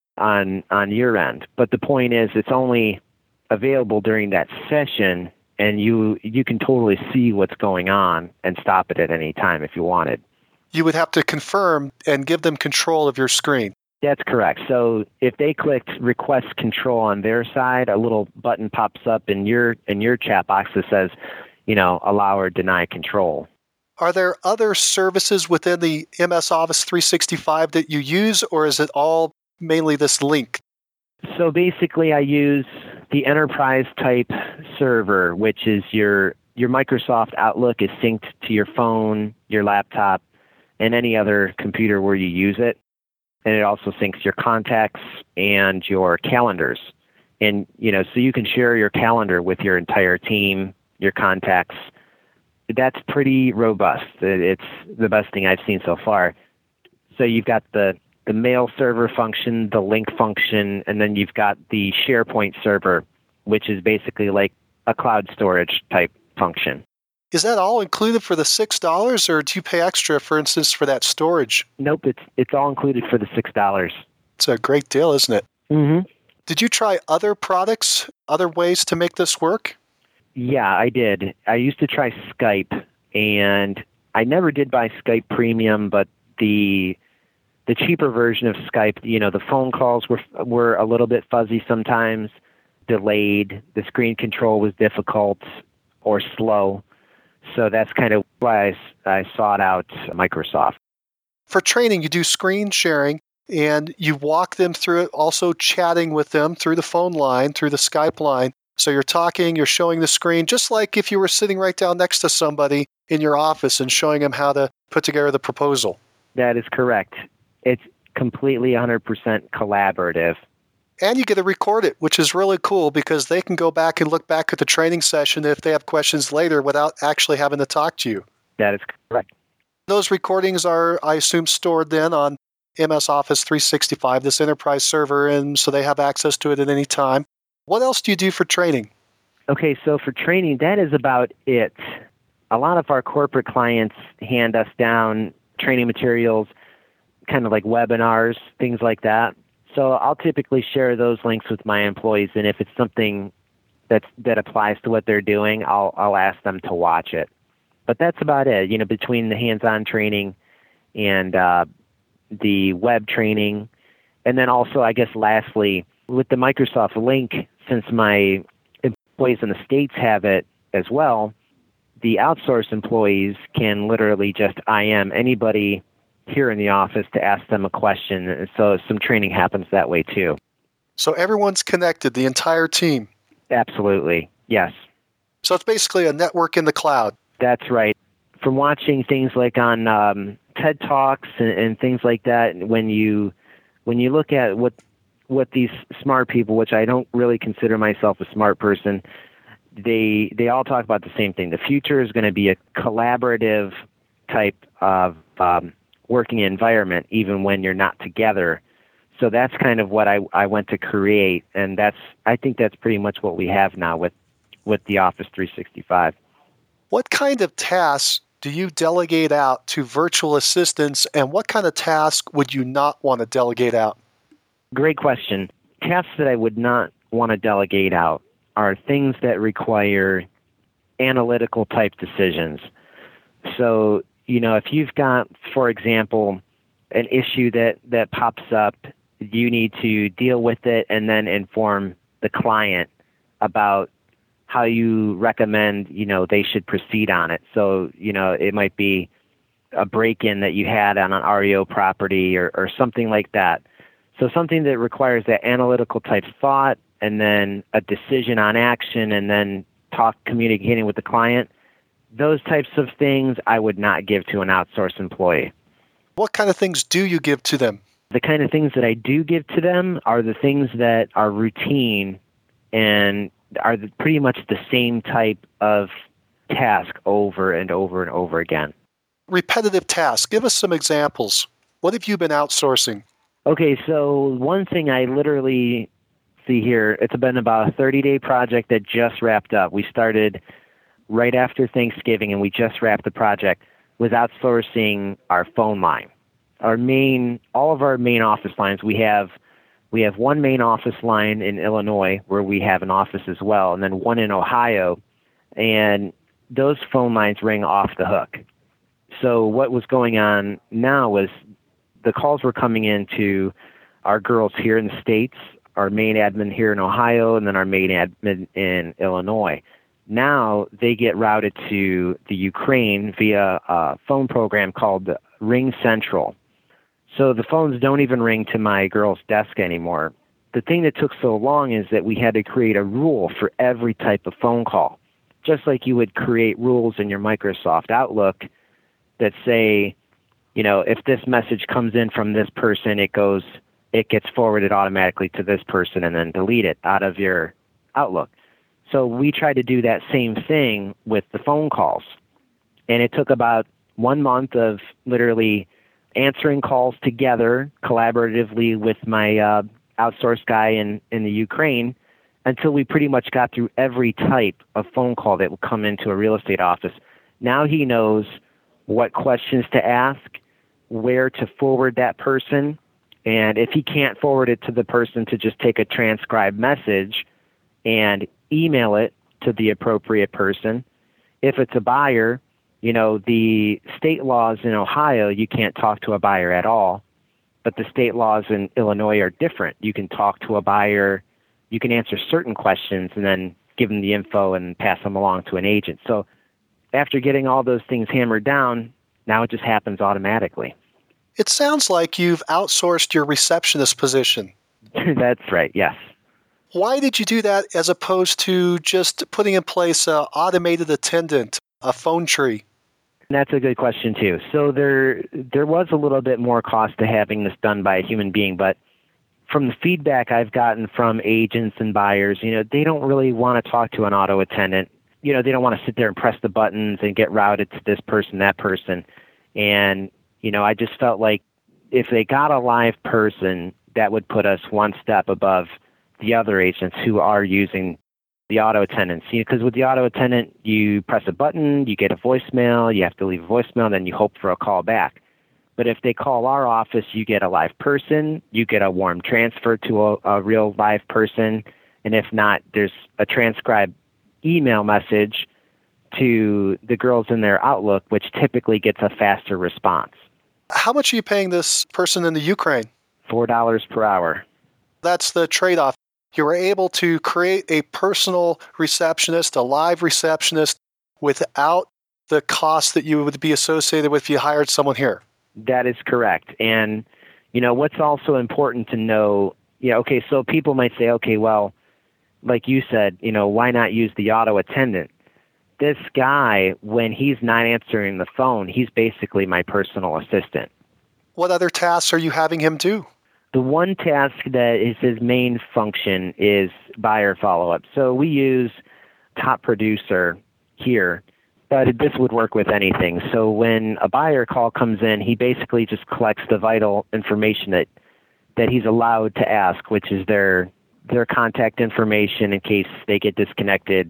on on your end. But the point is, it's only available during that session, and you you can totally see what's going on and stop it at any time if you wanted. You would have to confirm and give them control of your screen. That's correct. So if they clicked request control on their side, a little button pops up in your in your chat box that says, you know, allow or deny control. Are there other services within the M S Office three sixty-five that you use, or is it all mainly this link? So basically I use the enterprise type server, which is your your Microsoft Outlook is synced to your phone, your laptop, and any other computer where you use it. And it also syncs your contacts and your calendars. And, you know, so you can share your calendar with your entire team, your contacts. That's pretty robust. It's the best thing I've seen so far. So you've got the, the mail server function, the link function, and then you've got the SharePoint server, which is basically like a cloud storage type function. Is that all included for the six dollars, or do you pay extra, for instance, for that storage? Nope, it's it's all included for the six dollars. It's a great deal, isn't it? Mm-hmm. Did you try other products, other ways to make this work? Yeah, I did. I used to try Skype, and I never did buy Skype Premium, but the the cheaper version of Skype, you know, the phone calls were were a little bit fuzzy sometimes, delayed. The screen control was difficult or slow. So that's kind of why I, I sought out Microsoft. For training, you do screen sharing, and you walk them through it, also chatting with them through the phone line, through the Skype line. So you're talking, you're showing the screen, just like if you were sitting right down next to somebody in your office and showing them how to put together the proposal. That is correct. It's completely one hundred percent collaborative. And you get to record it, which is really cool because they can go back and look back at the training session if they have questions later without actually having to talk to you. That is correct. Those recordings are, I assume, stored then on M S Office three sixty-five, this enterprise server, and so they have access to it at any time. What else do you do for training? Okay, so for training, that is about it. A lot of our corporate clients hand us down training materials, kind of like webinars, things like that. So I'll typically share those links with my employees, and if it's something that's, that applies to what they're doing, I'll I'll ask them to watch it. But that's about it. You know, between the hands-on training and uh, the web training, and then also, I guess, lastly, with the Microsoft Link, since my employees in the States have it as well, the outsourced employees can literally just I M anybody here in the office to ask them a question. And so some training happens that way too. So everyone's connected, the entire team? Absolutely, yes. So it's basically a network in the cloud? That's right. From watching things like on um, TED Talks and, and things like that, when you when you look at what what these smart people, which I don't really consider myself a smart person, they they all talk about the same thing. The future is going to be a collaborative type of um, working environment, even when you're not together. So that's kind of what I, I went to create, and that's I think that's pretty much what we have now with, with the Office three sixty-five. What kind of tasks do you delegate out to virtual assistants, and what kind of tasks would you not want to delegate out? Great question. Tasks that I would not want to delegate out are things that require analytical type decisions. So, you know, if you've got, for example, an issue that, that pops up, you need to deal with it and then inform the client about how you recommend, you know, they should proceed on it. So, you know, it might be a break-in that you had on an R E O property or, or something like that. So something that requires that analytical type thought and then a decision on action and then talk, communicating with the client. Those types of things I would not give to an outsourced employee. What kind of things do you give to them? The kind of things that I do give to them are the things that are routine and are the, pretty much the same type of task over and over and over again. Repetitive tasks. Give us some examples. What have you been outsourcing? Okay, so one thing I literally see here, it's been about a thirty-day project that just wrapped up. We started right after Thanksgiving, and we just wrapped the project with outsourcing our phone line. Our main, all of our main office lines, we have we have one main office line in Illinois where we have an office as well, and then one in Ohio, and those phone lines ring off the hook. So what was going on now was the calls were coming into our girls here in the States, our main admin here in Ohio, and then our main admin in Illinois. Now they get routed to the Ukraine via a phone program called Ring Central. So the phones don't even ring to my girl's desk anymore. The thing that took so long is that we had to create a rule for every type of phone call, just like you would create rules in your Microsoft Outlook that say, you know, if this message comes in from this person, it goes, it gets forwarded automatically to this person and then delete it out of your Outlook. So we tried to do that same thing with the phone calls. And it took about one month of literally answering calls together collaboratively with my uh, outsourced guy in, in the Ukraine until we pretty much got through every type of phone call that would come into a real estate office. Now he knows what questions to ask, where to forward that person, and if he can't forward it to the person, to just take a transcribed message and email it to the appropriate person. If it's a buyer, you know, the state laws in Ohio, you can't talk to a buyer at all, but the state laws in Illinois are different. You can talk to a buyer, you can answer certain questions and then give them the info and pass them along to an agent. So after getting all those things hammered down, now it just happens automatically. It sounds like you've outsourced your receptionist position. That's right, yes. Why did you do that as opposed to just putting in place an automated attendant, a phone tree? That's a good question, too. So there there was a little bit more cost to having this done by a human being, but from the feedback I've gotten from agents and buyers, you know, they don't really want to talk to an auto attendant. You know, they don't want to sit there and press the buttons and get routed to this person, that person. And, you know, I just felt like if they got a live person, that would put us one step above the other agents who are using the auto attendants. You know, because with the auto attendant, you press a button, you get a voicemail, you have to leave a voicemail, then you hope for a call back. But if they call our office, you get a live person, you get a warm transfer to a, a real live person, and if not, there's a transcribed email message to the girls in their Outlook, which typically gets a faster response. How much are you paying this person in the Ukraine? four dollars per hour. That's the trade-off. You were able to create a personal receptionist, a live receptionist, without the cost that you would be associated with if you hired someone here. That is correct. And, you know, what's also important to know, yeah, okay, so people might say, okay, well, like you said, you know, why not use the auto attendant? This guy, when he's not answering the phone, he's basically my personal assistant. What other tasks are you having him do? The one task that is his main function is buyer follow-up. So we use Top Producer here, but this would work with anything. So when a buyer call comes in, he basically just collects the vital information that, that he's allowed to ask, which is their their contact information in case they get disconnected,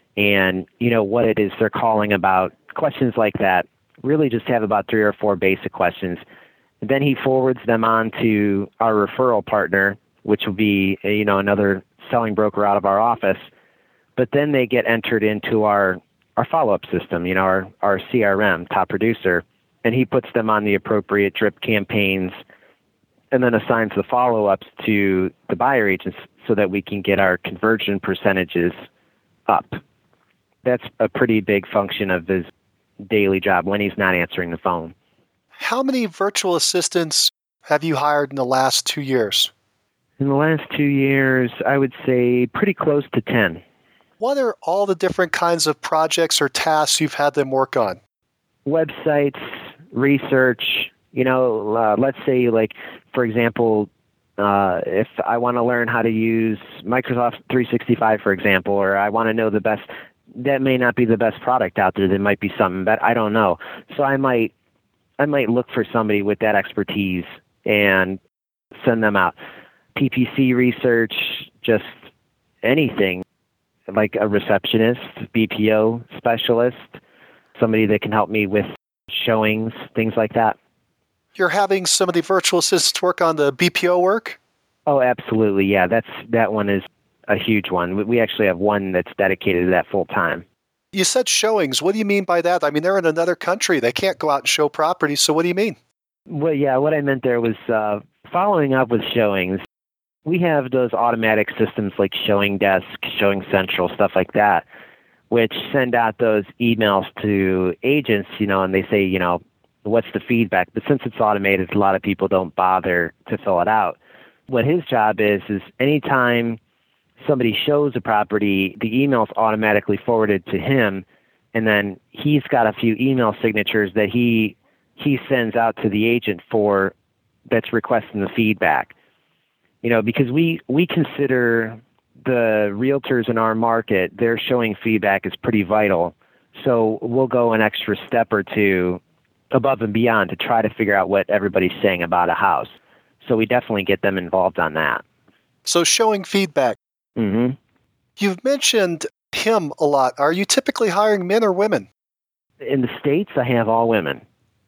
and you know what it is they're calling about. Questions like that. Really just have about three or four basic questions. Then he forwards them on to our referral partner, which will be, you know, another selling broker out of our office. But then they get entered into our, our follow-up system, you know, our, our C R M, Top Producer, and he puts them on the appropriate drip campaigns and then assigns the follow-ups to the buyer agents so that we can get our conversion percentages up. That's a pretty big function of his daily job when he's not answering the phone. How many virtual assistants have you hired in the last two years? In the last two years, I would say pretty close to ten. What are all the different kinds of projects or tasks you've had them work on? Websites, research, you know, uh, let's say like, for example, uh, if I want to learn how to use Microsoft three sixty-five, for example, or I want to know the best, that may not be the best product out there. There might be something that I don't know. So I might I might look for somebody with that expertise and send them out. P P C research, just anything, like a receptionist, B P O specialist, somebody that can help me with showings, things like that. You're having some of the virtual assistants work on the B P O work? Oh, absolutely. Yeah, that's that one is a huge one. We- We actually have one that's dedicated to that full time. You said showings. What do you mean by that? I mean, they're in another country. They can't go out and show properties. So what do you mean? Well, yeah, what I meant there was uh, following up with showings. We have those automatic systems like Showing Desk, Showing Central, stuff like that, which send out those emails to agents, you know, and they say, you know, what's the feedback? But since it's automated, a lot of people don't bother to fill it out. What his job is, is anytime somebody shows a property, the email's automatically forwarded to him, and then he's got a few email signatures that he he sends out to the agent for that's requesting the feedback. You know, because we, we consider the realtors in our market, their showing feedback is pretty vital. So we'll go an extra step or two above and beyond to try to figure out what everybody's saying about a house. So we definitely get them involved on that. So showing feedback. Mm-hmm. You've mentioned him a lot. Are you typically hiring men or women? In the States, I have all women.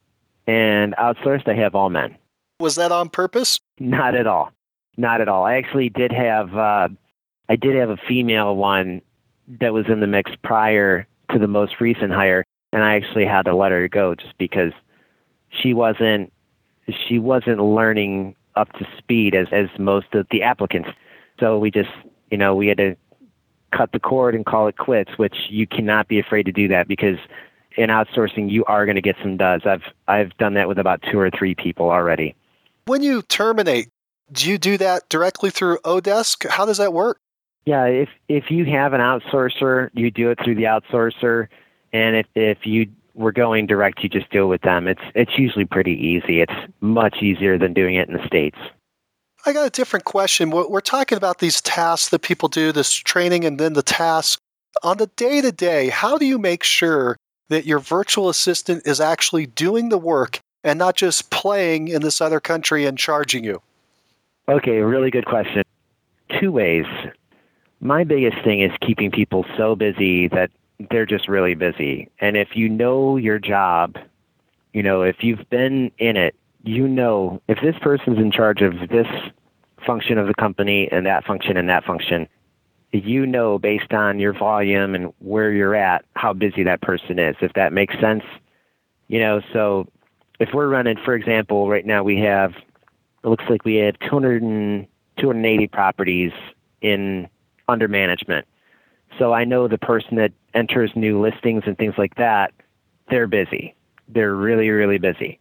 And outsourced, I have all men. Was that on purpose? Not at all. Not at all. I actually did have, uh, I did have a female one that was in the mix prior to the most recent hire, and I actually had to let her go just because she wasn't, she wasn't learning up to speed as, as most of the applicants. So we just, you know, we had to cut the cord and call it quits, which you cannot be afraid to do that because in outsourcing, you are going to get some duds. I've, I've done that with about two or three people already. When you terminate, do you do that directly through Odesk? How does that work? Yeah, if if you have an outsourcer, you do it through the outsourcer, and if if you were going direct, you just do it with them. It's it's usually pretty easy. It's much easier than doing it in the States. I got a different question. We're we're talking about these tasks that people do, this training and then the tasks. On the day-to-day, how do you make sure that your virtual assistant is actually doing the work and not just playing in this other country and charging you? Okay, really good question. Two ways. My biggest thing is keeping people so busy that they're just really busy. And if you know your job, you know, if you've been in it, you know, if this person's in charge of this function of the company and that function and that function, you know, based on your volume and where you're at, how busy that person is, if that makes sense. You know, so if we're running, for example, right now we have, it looks like we have two hundred and, two hundred eighty properties in under management. So I know the person that enters new listings and things like that, they're busy. They're really, really busy.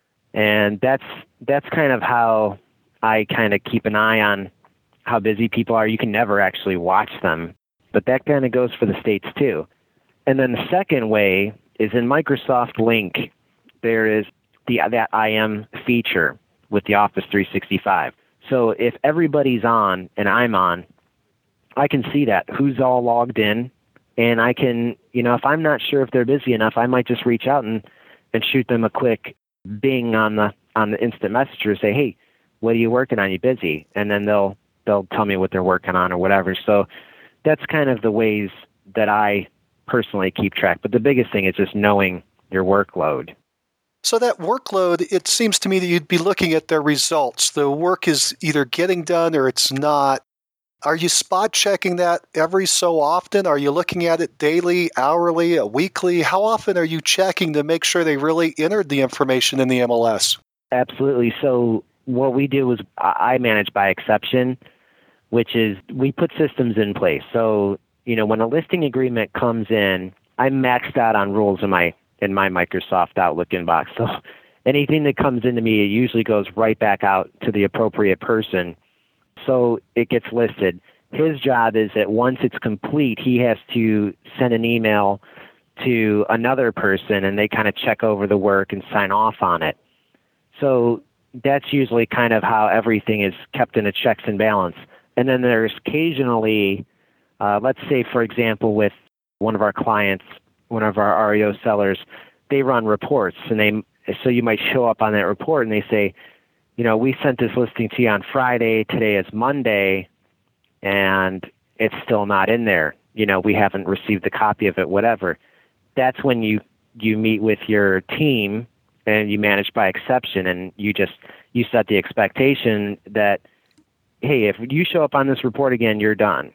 And that's that's kind of how I kind of keep an eye on how busy people are. You can never actually watch them, but that kind of goes for the States too. And then the second way is in Microsoft Lync, there is the that I M feature with the Office three sixty-five. So if everybody's on and I'm on, I can see that, who's all logged in, and I can, you know, if I'm not sure if they're busy enough, I might just reach out and, and shoot them a quick bing on the on the instant messenger, say, hey, what are you working on? You busy? And then they'll they'll tell me what they're working on or whatever. So that's kind of the ways that I personally keep track. But the biggest thing is just knowing your workload. So that workload, it seems to me that you'd be looking at their results. The work is either getting done or it's not. Are you spot checking that every so often? Are you looking at it daily, hourly, weekly? How often are you checking to make sure they really entered the information in the M L S? Absolutely. So what we do is I manage by exception, which is we put systems in place. So, you know, when a listing agreement comes in, I'm maxed out on rules in my in my Microsoft Outlook inbox. So anything that comes into me, it usually goes right back out to the appropriate person. So it gets listed. His job is that once it's complete, he has to send an email to another person and they kind of check over the work and sign off on it. So that's usually kind of how everything is kept in a checks and balance. And then there's occasionally, uh, let's say, for example, with one of our clients, one of our R E O sellers, they run reports. And they so you might show up on that report and they say, you know, we sent this listing to you on Friday. Today is Monday. and it's still not in there. You know, we haven't received a copy of it, whatever. That's when you, you meet with your team and you manage by exception, and you just, you set the expectation that, hey, if you show up on this report again, you're done.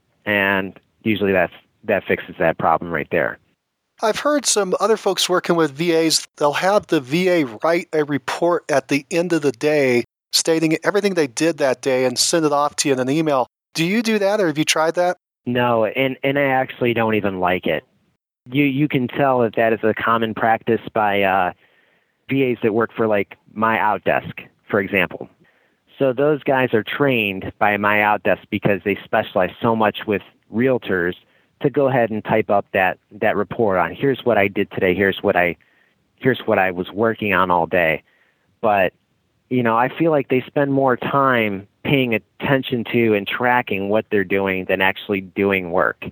And usually that's, that fixes that problem right there. I've heard some other folks working with V As, they'll have the V A write a report at the end of the day stating everything they did that day and send it off to you in an email. Do you do that, or have you tried that? No, and, and I actually don't even like it. You you can tell that that is a common practice by uh, V As that work for, like, My Outdesk, for example. So those guys are trained by My Outdesk because they specialize so much with realtors to go ahead and type up that, that report on, here's what I did today, here's what I here's what I was working on all day. But, you know, I feel like they spend more time paying attention to and tracking what they're doing than actually doing work,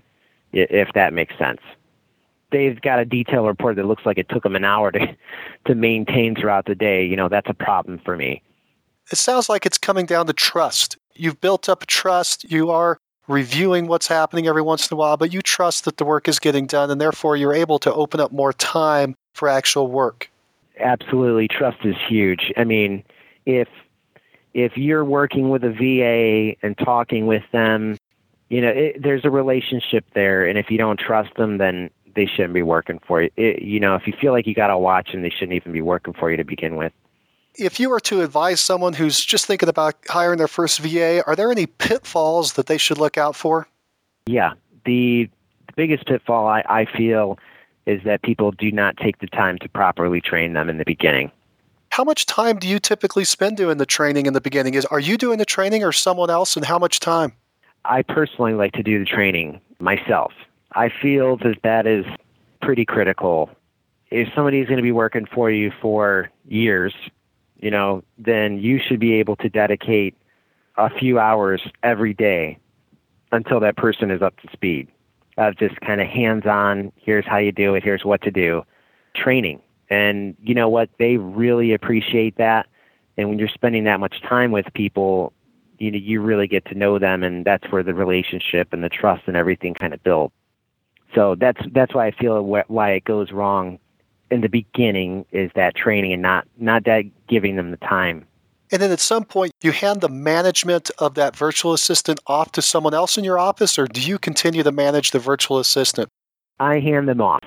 if that makes sense. They've got a detailed report that looks like it took them an hour to to maintain throughout the day. You know, that's a problem for me. It sounds like it's coming down to trust. You've built up a trust. You are reviewing what's happening every once in a while, but you trust that the work is getting done, and therefore you're able to open up more time for actual work. Absolutely. Trust is huge. I mean, if if you're working with a V A and talking with them, you know, it, there's a relationship there, and if you don't trust them, then they shouldn't be working for you. It, you know, if you feel like you got to watch them, they shouldn't even be working for you to begin with. If you were to advise someone who's just thinking about hiring their first V A, are there any pitfalls that they should look out for? Yeah. The, the biggest pitfall I, I feel is that people do not take the time to properly train them in the beginning. How much time do you typically spend doing the training in the beginning? Is Are you doing the training or someone else, and how much time? I personally like to do the training myself. I feel that that is pretty critical. If somebody is going to be working for you for years, you know, then you should be able to dedicate a few hours every day until that person is up to speed of just kind of hands-on, here's how you do it, here's what to do, training. And you know what? They really appreciate that. And when you're spending that much time with people, you know, you really get to know them, and that's where the relationship and the trust and everything kind of build. So that's that's why I feel why it goes wrong in the beginning is that training and not, not that giving them the time. And then at some point, you hand the management of that virtual assistant off to someone else in your office, or do you continue to manage the virtual assistant? I hand them off.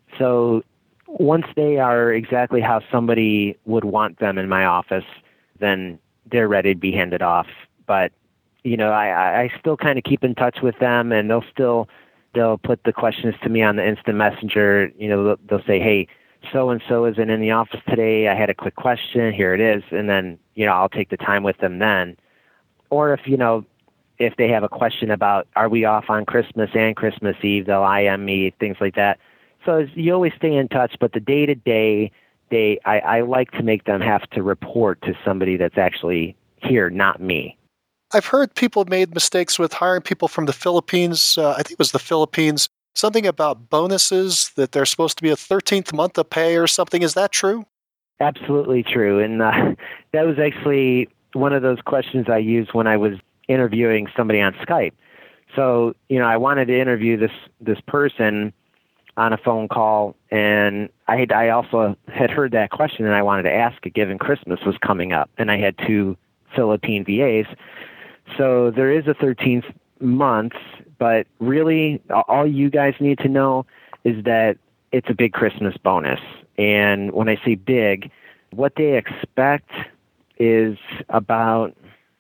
So once they are exactly how somebody would want them in my office, then they're ready to be handed off. But, you know, I, I still kind of keep in touch with them, and they'll still, they'll put the questions to me on the instant messenger. You know, they'll, they'll say, hey, so-and-so isn't in the office today. I had a quick question. Here it is. And then, you know, I'll take the time with them then. Or if, you know, if they have a question about, are we off on Christmas and Christmas Eve, they'll I M me, things like that. So you always stay in touch, but the day-to-day, they, I, I like to make them have to report to somebody that's actually here, not me. I've heard people made mistakes with hiring people from the Philippines. Uh, I think it was the Philippines. Something about bonuses, that they're supposed to be a thirteenth month of pay or something. Is that true? Absolutely true. And uh, that was actually one of those questions I used when I was interviewing somebody on Skype. So, you know, I wanted to interview this this person on a phone call, and I had I also had heard that question, and I wanted to ask it given Christmas was coming up, and I had two Philippine V As. So there is a thirteenth month, but really all you guys need to know is that it's a big Christmas bonus. And when I say big, what they expect is about,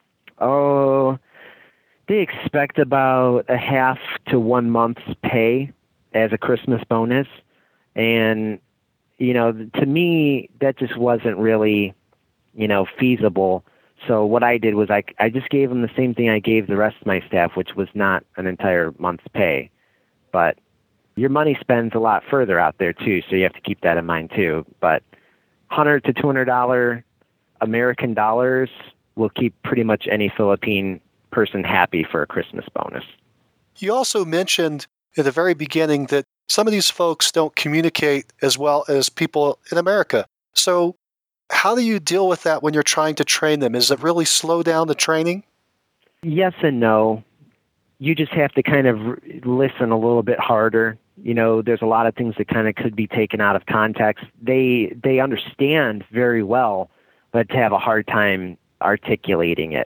oh, they expect about a half to one month's pay as a Christmas bonus. And, you know, to me, that just wasn't really, you know, feasible. So what I did was I, I just gave them the same thing I gave the rest of my staff, which was not an entire month's pay. But your money spends a lot further out there, too, so you have to keep that in mind, too. But one hundred to two hundred dollars American dollars will keep pretty much any Philippine person happy for a Christmas bonus. You also mentioned at the very beginning that some of these folks don't communicate as well as people in America. So how do you deal with that when you're trying to train them? Is it really slow down the training? Yes and no. you just have to kind of listen a little bit harder. You know, there's a lot of things that kind of could be taken out of context. They they understand very well, but have a hard time articulating it.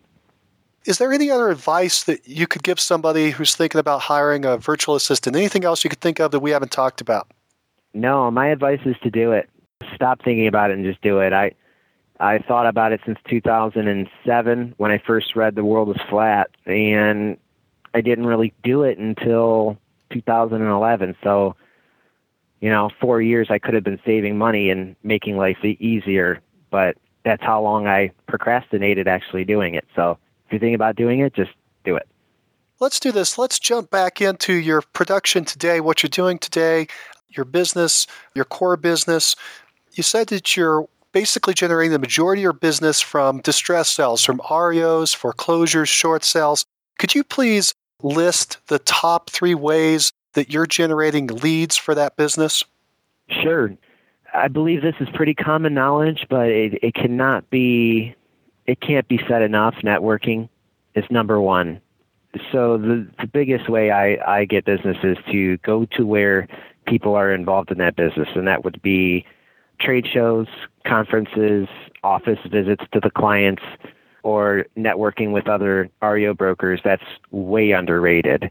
Is there any other advice that you could give somebody who's thinking about hiring a virtual assistant? Anything else you could think of that we haven't talked about? No, my advice is to do it. Stop thinking about it and just do it. I I thought about it since two thousand seven when I first read The World is Flat, and I didn't really do it until two thousand eleven. So, you know, four years I could have been saving money and making life e- easier, but that's how long I procrastinated actually doing it. So if you think about doing it, just do it. Let's do this. Let's jump back into your production today, what you're doing today, your business, your core business. You said that you're basically generating the majority of your business from distress sales, from R E Os, foreclosures, short sales. Could you please list the top three ways that you're generating leads for that business? Sure. I believe this is pretty common knowledge, but it, it cannot be, it can't be said enough. Networking is number one. So the, the biggest way I, I get business is to go to where people are involved in that business, and that would be trade shows, conferences, office visits to the clients, or networking with other R E O brokers. That's way underrated.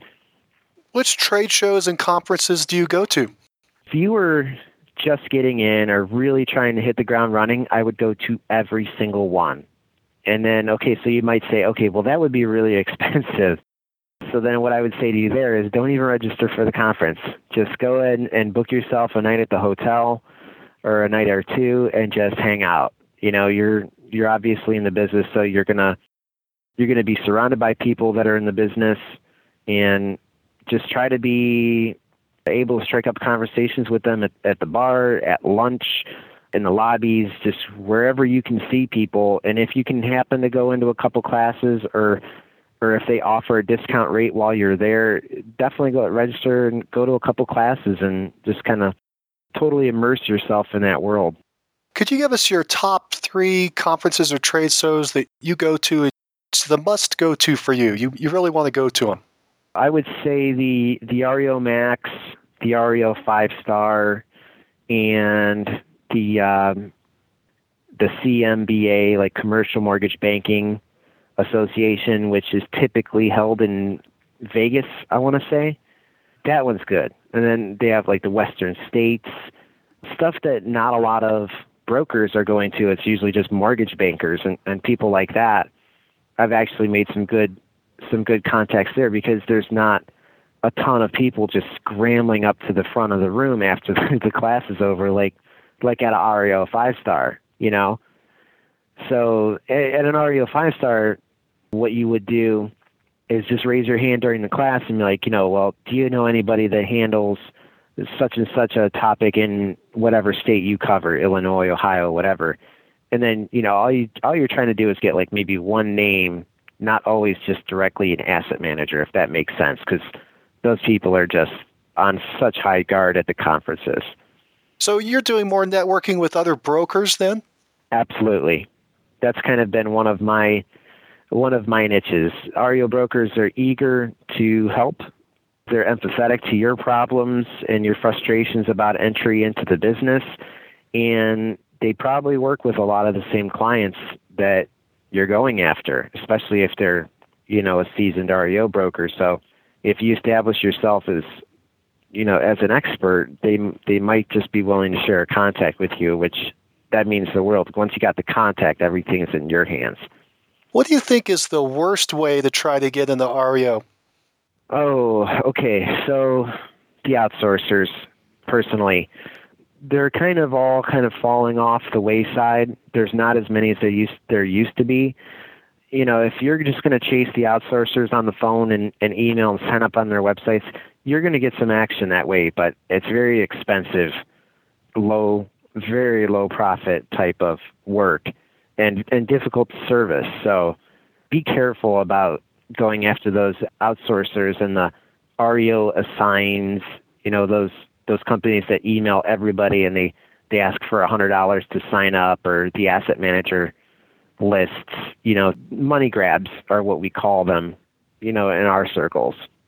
Which trade shows and conferences do you go to? If you were just getting in or really trying to hit the ground running, I would go to every single one. And then, okay, so you might say, okay, well, that would be really expensive. So then what I would say to you there is don't even register for the conference. Just go ahead and book yourself a night at the hotel or a night or two and just hang out. You know, you're you're obviously in the business, so you're gonna you're gonna be surrounded by people that are in the business, and just try to be able to strike up conversations with them at, at the bar, at lunch, in the lobbies, just wherever you can see people. And if you can happen to go into a couple classes, or or if they offer a discount rate while you're there, definitely go register and go to a couple classes and just kind of totally immerse yourself in that world. Could you give us your top three conferences or trade shows that you go to? It's the must go to for you. You you really want to go to them. I would say the the R E O Max, the R E O Five Star, and the um, the C M B A, like Commercial Mortgage Banking Association, which is typically held in Vegas, I want to say. That one's good. And then they have like the Western States, stuff that not a lot of brokers are going to. It's usually just mortgage bankers and, and people like that. I've actually made some good some good contacts there because there's not a ton of people just scrambling up to the front of the room after the, the class is over, like like at an R E O Five Star, you know. So at, at an R E O Five Star, what you would do is just raise your hand during the class and be like, you know, well, do you know anybody that handles such and such a topic in whatever state you cover, Illinois, Ohio, whatever. And then, you know, all you all you're trying to do is get like maybe one name, not always just directly an asset manager, if that makes sense, because those people are just on such high guard at the conferences. So you're doing more networking with other brokers then? Absolutely. That's kind of been one of my one of my niches. R E O brokers are eager to help. They're empathetic to your problems and your frustrations about entry into the business, and they probably work with a lot of the same clients that you're going after, especially if they're, you know, a seasoned R E O broker. So if you establish yourself as, you know, as an expert, they they might just be willing to share a contact with you, which that means the world. Once you got the contact, everything is in your hands. What do you think is the worst way to try to get into R E O? Oh, okay. So the outsourcers, personally, they're kind of all kind of falling off the wayside. There's not as many as there used there used to be. You know, if you're just going to chase the outsourcers on the phone and, and email and sign up on their websites, you're going to get some action that way, but it's very expensive, low, very low profit type of work and, and difficult to service. So be careful about going after those outsourcers and the R E O assigns, you know, those those companies that email everybody and they, they ask for one hundred dollars to sign up, or the asset manager lists. You know, money grabs are what we call them, you know, in our circles.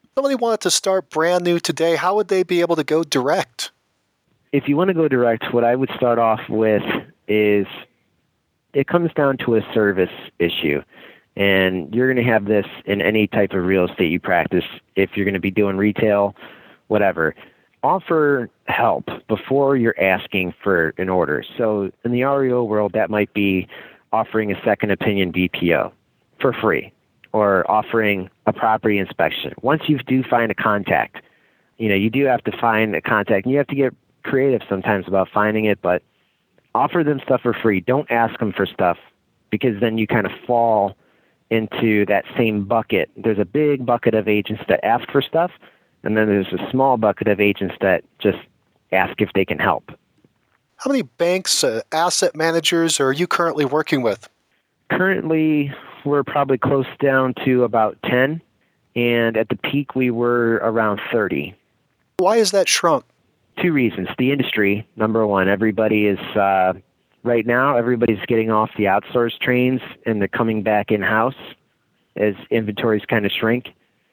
Somebody wanted to start brand new today, how would they be able to go direct? If you want to go direct, what I would start off with is it comes down to a service issue. And you're going to have this in any type of real estate you practice. If you're going to be doing retail, whatever, offer help before you're asking for an order. So in the R E O world, that might be offering a second opinion B P O for free, or offering a property inspection. Once you do find a contact, you know, you do have to find a contact, and you have to get creative sometimes about finding it, but offer them stuff for free. Don't ask them for stuff, because then you kind of fall into that same bucket. There's a big bucket of agents that ask for stuff, and then there's a small bucket of agents that just ask if they can help. How many banks, uh, asset managers are you currently working with? Currently, we're probably close down to about ten, and at the peak, we were around thirty. Why has that shrunk? Two reasons. The industry, number one, everybody is, uh, right now, everybody's getting off the outsource trains, and they're coming back in-house as inventories kind of shrink.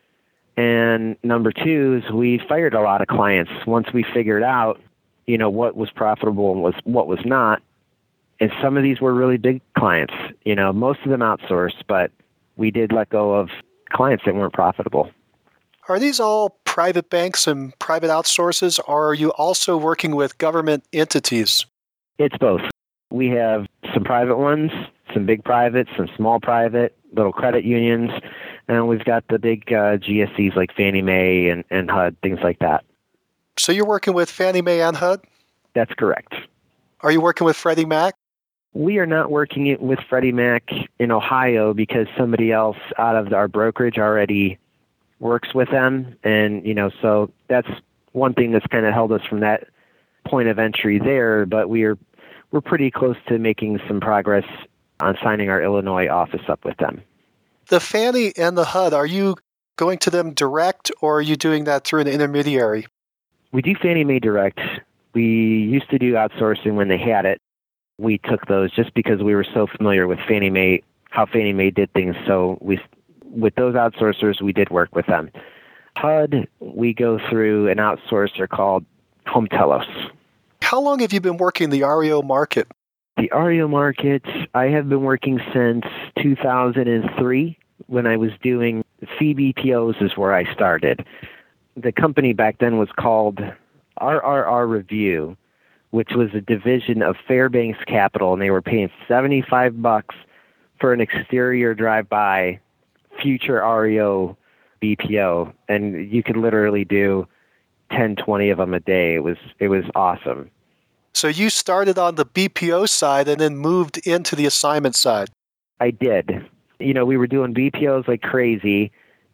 And number two is we fired a lot of clients once we figured out, you know, what was profitable and was what was not. And some of these were really big clients. You know, most of them outsourced, but we did let go of clients that weren't profitable. Are these all private banks and private outsources, or are you also working with government entities? It's both. We have some private ones, some big private, some small private, little credit unions, and we've got the big uh, G S Es like Fannie Mae and, and H U D, things like that. So you're working with Fannie Mae and H U D? That's correct. Are you working with Freddie Mac? We are not working it with Freddie Mac in Ohio because somebody else out of our brokerage already works with them. And, you know, so that's one thing that's kind of held us from that point of entry there. But we are, we're pretty close to making some progress on signing our Illinois office up with them. The Fannie and the H U D, are you going to them direct, or are you doing that through an intermediary? We do Fannie Mae direct. We used to do outsourcing when they had it. We took those just because we were so familiar with Fannie Mae, how Fannie Mae did things. So we, with those outsourcers, we did work with them. H U D, we go through an outsourcer called Home Telos. How long have you been working the R E O market? The R E O market, I have been working since two thousand three. When I was doing C B P Os is where I started. The company back then was called R R R Review, which was a division of Fairbanks Capital, and they were paying seventy-five bucks for an exterior drive-by future R E O B P O, and you could literally do ten, twenty of them a day. It was it was awesome. So you started on the B P O side and then moved into the assignment side. I did. You know, we were doing B P Os like crazy,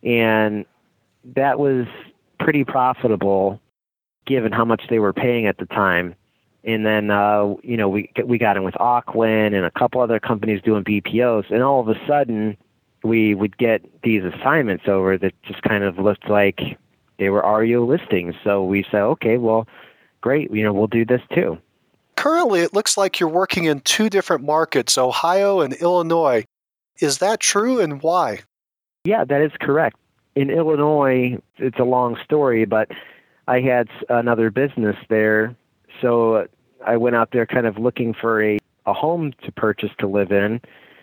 and that was pretty profitable given how much they were paying at the time. And then, uh, you know, we we got in with Auckland and a couple other companies doing B P Os, and all of a sudden, we would get these assignments over that just kind of looked like they were R E O listings. So we said, okay, well, great, you know, we'll do this too. Currently, it looks like you're working in two different markets, Ohio and Illinois. Is that true, and why? Yeah, that is correct. In Illinois, it's a long story, but I had another business there. So I went out there kind of looking for a, a home to purchase to live in.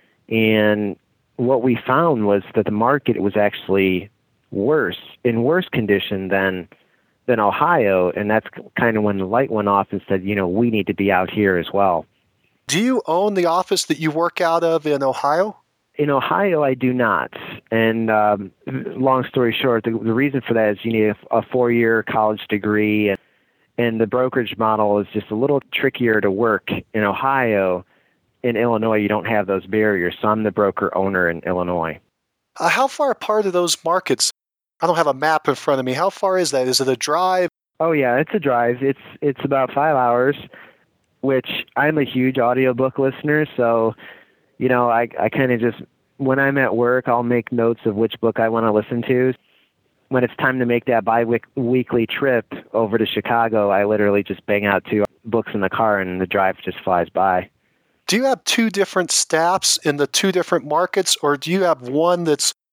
And what we found was that the market was actually worse, in worse condition than than Ohio. And that's kind of when the light went off and said, you know, we need to be out here as well. Do you own the office that you work out of in Ohio? In Ohio, I do not. And um, long story short, the, the reason for that is you need a, a four-year college degree, and, and the brokerage model is just a little trickier to work in Ohio. In Illinois, you don't have those barriers, so I'm the broker owner in Illinois. Uh, how far apart are those markets? I don't have a map in front of me. How far is that? Is it a drive? Oh, yeah, it's a drive. It's it's about five hours, which I'm a huge audiobook listener, so you know, I, I kind of just, when I'm at work, I'll make notes of which book I want to listen to. When it's time to make that bi-weekly trip over to Chicago, I literally just bang out two books in the car and the drive just flies by. Do you have two different staffs in the two different markets, or do you have one that's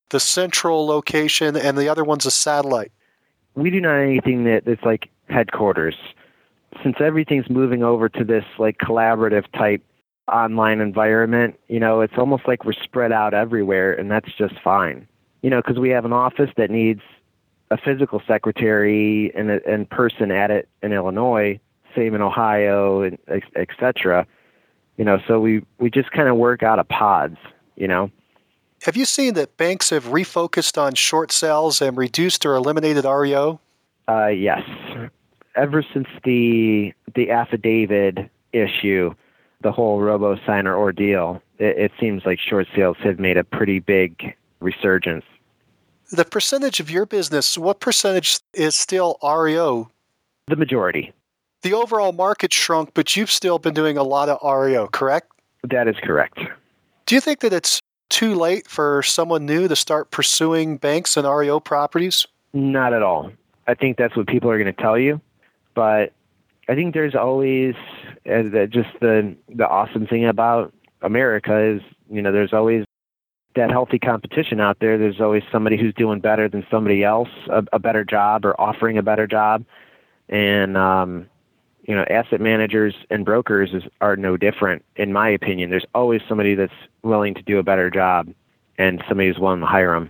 the central location and the other one's a satellite? We do not anything that, that's like headquarters. Since everything's moving over to this like collaborative type online environment, you know, it's almost like we're spread out everywhere, and that's just fine. You know, because we have an office that needs a physical secretary and a and person at it in Illinois, same in Ohio, and et cetera. You know, so we, we just kind of work out of pods, you know. Have you seen that banks have refocused on short sales and reduced or eliminated R E O? Uh, yes. Ever since the the affidavit issue, the whole robo-signer ordeal, it, it seems like short sales have made a pretty big resurgence. The percentage of your business, what percentage is still R E O? The majority. The overall market shrunk, but you've still been doing a lot of R E O, correct? That is correct. Do you think that it's too late for someone new to start pursuing banks and R E O properties? Not at all. I think that's what people are going to tell you. But I think there's always, uh, the, just the the awesome thing about America is, you know, there's always that healthy competition out there. There's always somebody who's doing better than somebody else, a, a better job or offering a better job. And, um, you know, asset managers and brokers is, are no different, in my opinion. There's always somebody that's willing to do a better job and somebody who's willing to hire them.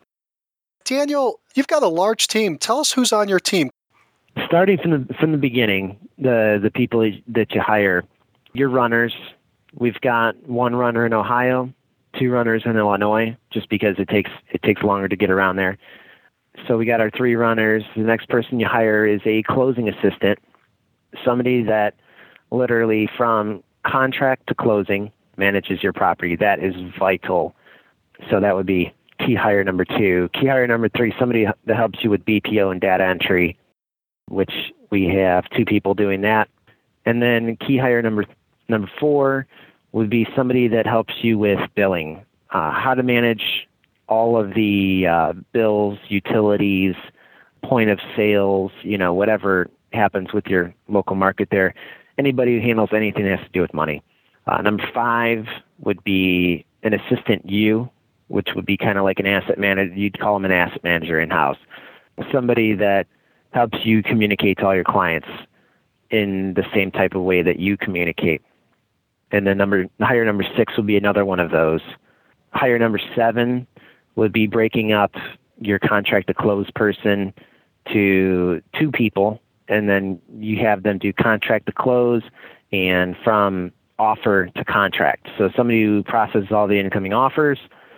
Daniel, you've got a large team. Tell us who's on your team. Starting from the from the beginning, the the people that you hire, your runners. We've got one runner in Ohio, two runners in Illinois, just because it takes it takes longer to get around there. So we got our three runners. The next person you hire is a closing assistant, somebody that literally from contract to closing manages your property. That is vital. So that would be key hire number two. Key hire number three, somebody that helps you with B P O and data entry, which we have two people doing that. And then key hire number number four would be somebody that helps you with billing, uh, how to manage all of the uh, bills, utilities, point of sales, you know, whatever happens with your local market there. Anybody who handles anything that has to do with money. Uh, number five would be an assistant you, which would be kind of like an asset manager. You'd call them an asset manager in-house. Somebody that helps you communicate to all your clients in the same type of way that you communicate. And then number hire number six would be another one of those. Hire number seven would be breaking up your contract to close person to two people, and then you have them do contract to close and from offer to contract. So somebody who processes all the incoming offers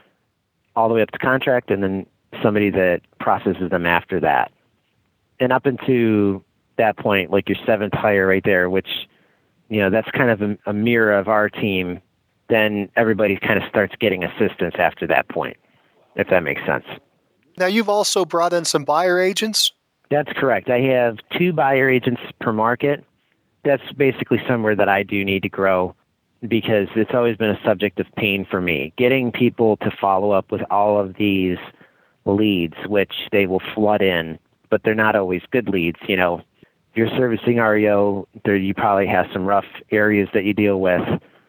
all the way up to contract, and then somebody that processes them after that. And up into that point, like your seventh hire right there, which, you know, that's kind of a, a mirror of our team, then everybody kind of starts getting assistance after that point, if that makes sense. Now, you've also brought in some buyer agents? That's correct. I have two buyer agents per market. That's basically somewhere that I do need to grow because it's always been a subject of pain for me. Getting people to follow up with all of these leads, which they will flood in, but they're not always good leads. You know, if you're servicing R E O, there you probably have some rough areas that you deal with,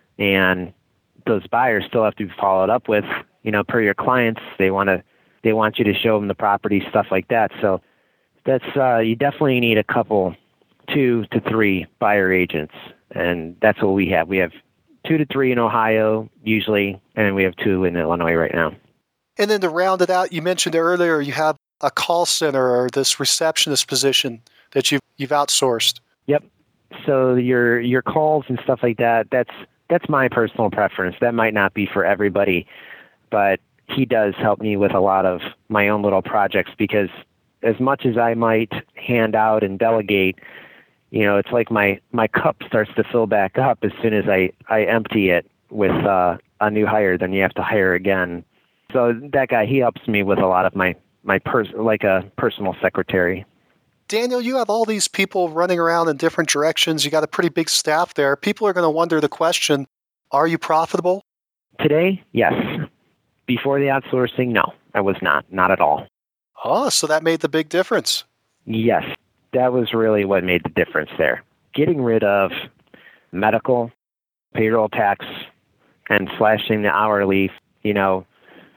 and those buyers still have to be followed up with. You know, per your clients, they want to, they want you to show them the property, stuff like that. So that's uh, you definitely need a couple, two to three buyer agents, and that's what we have. We have two to three in Ohio usually, and we have two in Illinois right now. And then to round it out, you mentioned earlier you have a call center or this receptionist position that you've you've outsourced. Yep. So your your calls and stuff like that, that's that's my personal preference. That might not be for everybody, but he does help me with a lot of my own little projects because as much as I might hand out and delegate, you know, it's like my, my cup starts to fill back up as soon as I, I empty it with uh, a new hire, then you have to hire again. So that guy, he helps me with a lot of my, my pers- like a personal secretary. Daniel, you have all these people running around in different directions. You got a pretty big staff there. People are going to wonder the question, are you profitable? Today, yes. Before the outsourcing, no, I was not. Not at all. Oh, so that made the big difference. Yes, that was really what made the difference there. Getting rid of medical, payroll tax, and slashing the hourly, you know,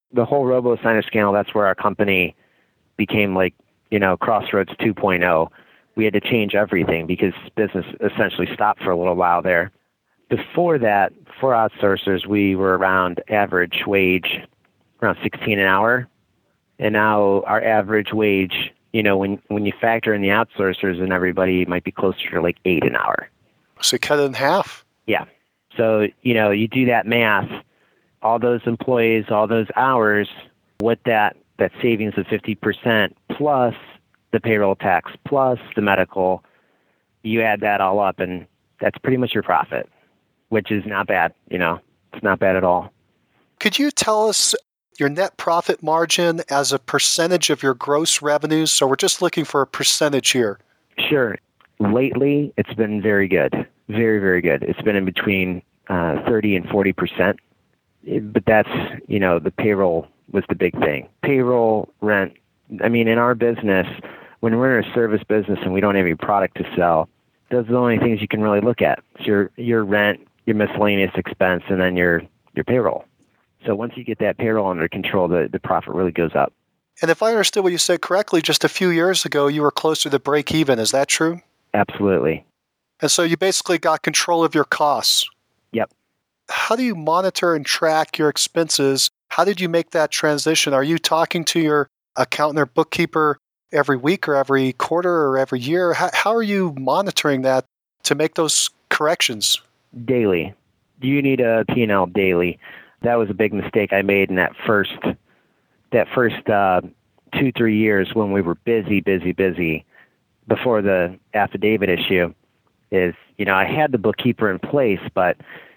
The whole RoboSigner scandal, that's where our company became like, you know, Crossroads two point oh. We had to change everything because business essentially stopped for a little while there. Before that, for outsourcers, we were around average wage, around sixteen an hour. And now our average wage, you know, when, when you factor in the outsourcers and everybody, might be closer to like eight an hour. So you cut it in half. Yeah. So, you know, you do that math, all those employees, all those hours, what that, that savings of fifty percent plus the payroll tax plus the medical, you add that all up and that's pretty much your profit, which is not bad. You know, it's not bad at all. Could you tell us your net profit margin as a percentage of your gross revenues? So we're just looking for a percentage here. Sure. Lately, it's been very good. Very, very good. It's been in between uh, thirty and forty percent. But that's, you know, the payroll was the big thing. Payroll, rent. I mean, in our business, when we're in a service business and we don't have any product to sell, those are the only things you can really look at. It's your, your rent, your miscellaneous expense, and then your, your payroll. So once you get that payroll under control, the, the profit really goes up. And if I understood what you said correctly, just a few years ago, you were closer to break even. Is that true? Absolutely. And so you basically got control of your costs. Yep. How do you monitor and track your expenses? How did you make that transition? Are you talking to your accountant or bookkeeper every week or every quarter or every year? How, how are you monitoring that to make those corrections? Daily. You need a P and L daily. That was a big mistake I made in that first that first uh, two, three years when we were busy, busy, busy before the affidavit issue is, you know, I had the bookkeeper in place, but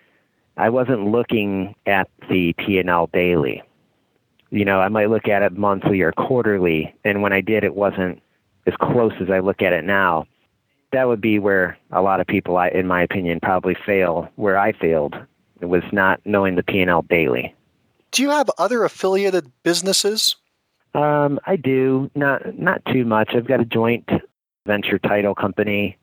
I wasn't looking at the P and L daily. You know, I might look at it monthly or quarterly, and when I did, it wasn't as close as I look at it now. That would be where a lot of people, I, in my opinion, probably fail, where I failed. It was not knowing the P and L daily. Do you have other affiliated businesses? Um, I do, not not too much. I've got a joint venture title company,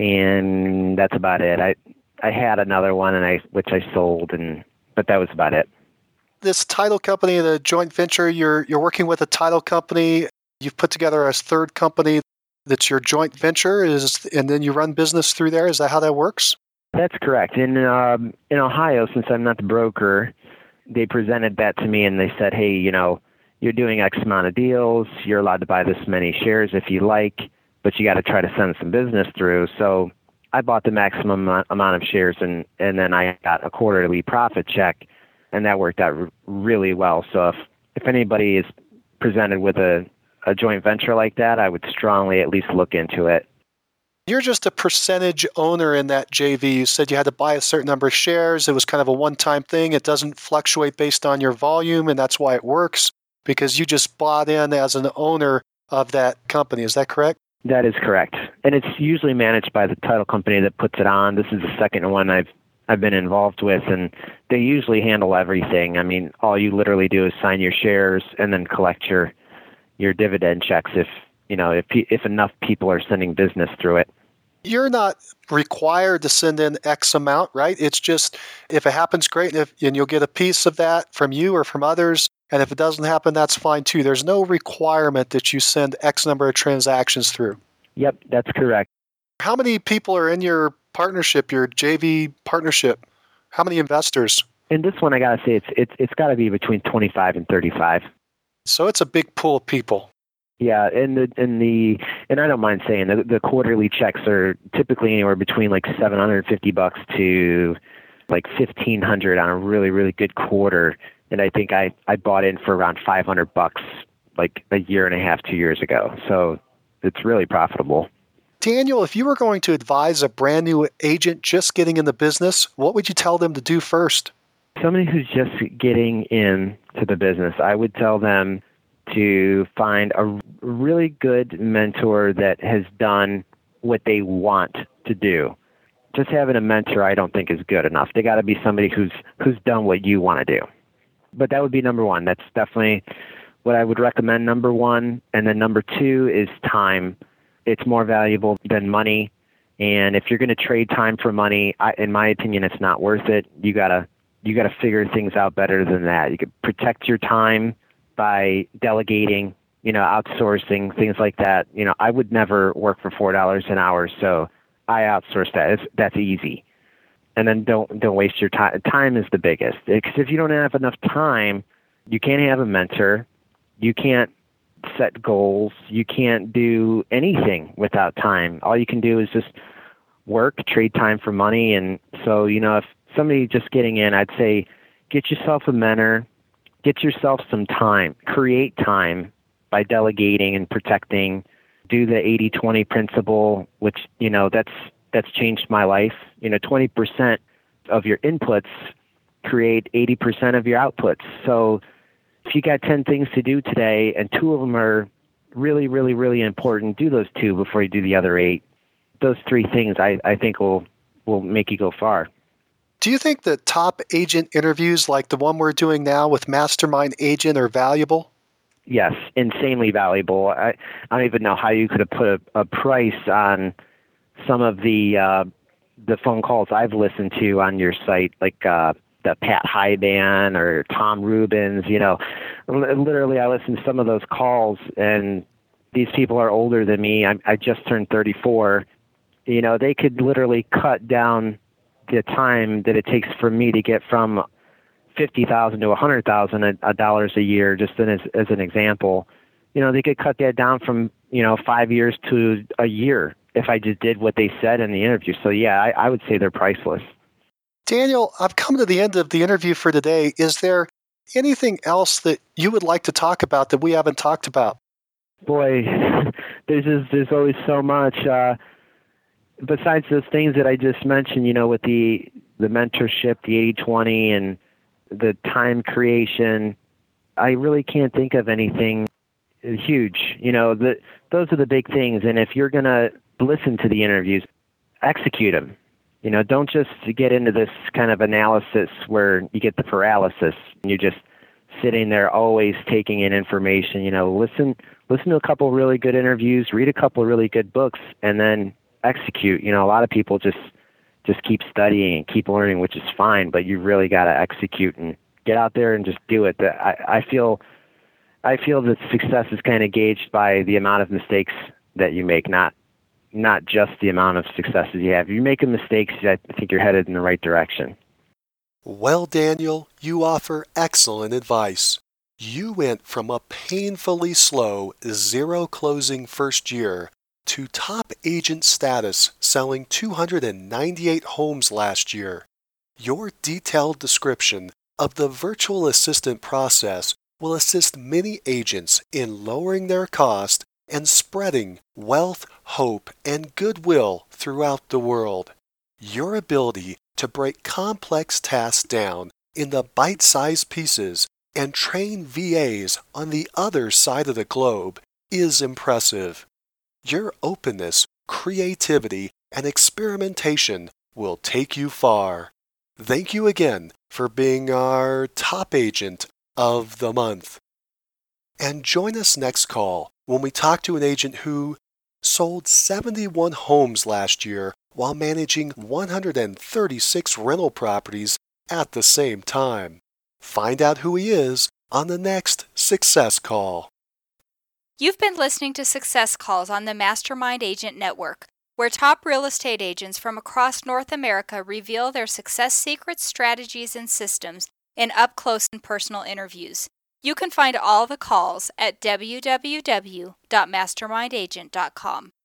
and that's about it. I I had another one, and I which I sold, and but that was about it. This title company, the joint venture, you're you're working with a title company. You've put together a third company that's your joint venture, is, and then you run business through there. Is that how that works? That's correct. In um, in Ohio, since I'm not the broker, they presented that to me and they said, hey, you know, you're doing X amount of deals. You're allowed to buy this many shares if you like, but you got to try to send some business through. So I bought the maximum amount of shares and, and then I got a quarterly profit check, and that worked out r- really well. So if, if anybody is presented with a, a joint venture like that, I would strongly at least look into it. You're just a percentage owner in that J V. You said you had to buy a certain number of shares. It was kind of a one-time thing. It doesn't fluctuate based on your volume, and that's why it works, because you just bought in as an owner of that company. Is that correct? That is correct. And it's usually managed by the title company that puts it on. This is the second one I've I've been involved with, and they usually handle everything. I mean, all you literally do is sign your shares and then collect your your dividend checks if, you know, if if enough people are sending business through it. You're not required to send in X amount, right? It's just, if it happens, great, and, if, and you'll get a piece of that from you or from others. And if it doesn't happen, that's fine too. There's no requirement that you send X number of transactions through. Yep, that's correct. How many people are in your partnership, your J V partnership? How many investors? In this one, I gotta say, it's it's it's got to be between twenty-five and thirty-five. So it's a big pool of people. Yeah, and the and the and I don't mind saying the, the quarterly checks are typically anywhere between like seven hundred fifty bucks to like fifteen hundred on a really really good quarter. And I think I, I bought in for around five hundred bucks like a year and a half, two years ago. So it's really profitable. Daniel, if you were going to advise a brand new agent just getting in the business, what would you tell them to do first? Somebody who's just getting into the business, I would tell them to find a really good mentor that has done what they want to do. Just having a mentor, I don't think, is good enough. They got to be somebody who's who's done what you want to do. But that would be number one. That's definitely what I would recommend, number one. And then number two is time. It's more valuable than money. And if you're going to trade time for money, I, in my opinion, it's not worth it. You gotta you got to figure things out better than that. You could protect your time by delegating, you know, outsourcing, things like that. You know, I would never work for four dollars an hour, so I outsource that. It's, that's easy. And then don't don't waste your time. Time is the biggest. Because if you don't have enough time, you can't have a mentor. You can't set goals. You can't do anything without time. All you can do is just work, trade time for money. And so, you know, if somebody just getting in, I'd say get yourself a mentor, get yourself some time, create time by delegating and protecting. Do the eighty twenty principle, which, you know, that's that's changed my life. You know, twenty percent of your inputs create eighty percent of your outputs. So if you got ten things to do today and two of them are really, really, really important, do those two before you do the other eight. Those three things I, I think will, will make you go far. Do you think that top agent interviews like the one we're doing now with Mastermind Agent are valuable? Yes, insanely valuable. I, I don't even know how you could have put a, a price on some of the uh, the phone calls I've listened to on your site, like uh, the Pat Hyban or Tom Rubens. You know, literally, I listened to some of those calls, and these people are older than me. I, I just turned thirty-four. You know, they could literally cut down the time that it takes for me to get from fifty thousand to a hundred thousand dollars a year, just as as an example. You know, they could cut that down from, you know, five years to a year if I just did what they said in the interview. So yeah, I, I would say they're priceless. Daniel, I've come to the end of the interview for today. Is there anything else that you would like to talk about that we haven't talked about? Boy, there's just, there's always so much. Uh, besides those things that I just mentioned, you know, with the the mentorship, the eighty twenty, and the time creation, I really can't think of anything huge. You know, the, those are the big things. And if you're going to listen to the interviews, execute them. You know, don't just get into this kind of analysis where you get the paralysis and you're just sitting there always taking in information. You know, listen, listen to a couple of really good interviews, read a couple of really good books, and then execute. You know, a lot of people just just keep studying and keep learning, which is fine, but you really got to execute and get out there and just do it. I, I feel I feel that success is kind of gauged by the amount of mistakes that you make, not not just the amount of successes you have. If you're making mistakes, I think you're headed in the right direction. Well, Daniel, you offer excellent advice. You went from a painfully slow zero closing first year to top agent status, selling two hundred ninety-eight homes last year. Your detailed description of the virtual assistant process will assist many agents in lowering their cost and spreading wealth, hope, and goodwill throughout the world. Your ability to break complex tasks down into bite-sized pieces and train V As on the other side of the globe is impressive. Your openness, creativity, and experimentation will take you far. Thank you again for being our top agent of the month. And join us next call when we talk to an agent who sold seventy-one homes last year while managing one hundred thirty-six rental properties at the same time. Find out who he is on the next Success Call. You've been listening to Success Calls on the Mastermind Agent Network, where top real estate agents from across North America reveal their success secrets, strategies, and systems in up-close and personal interviews. You can find all the calls at w w w dot mastermind agent dot com.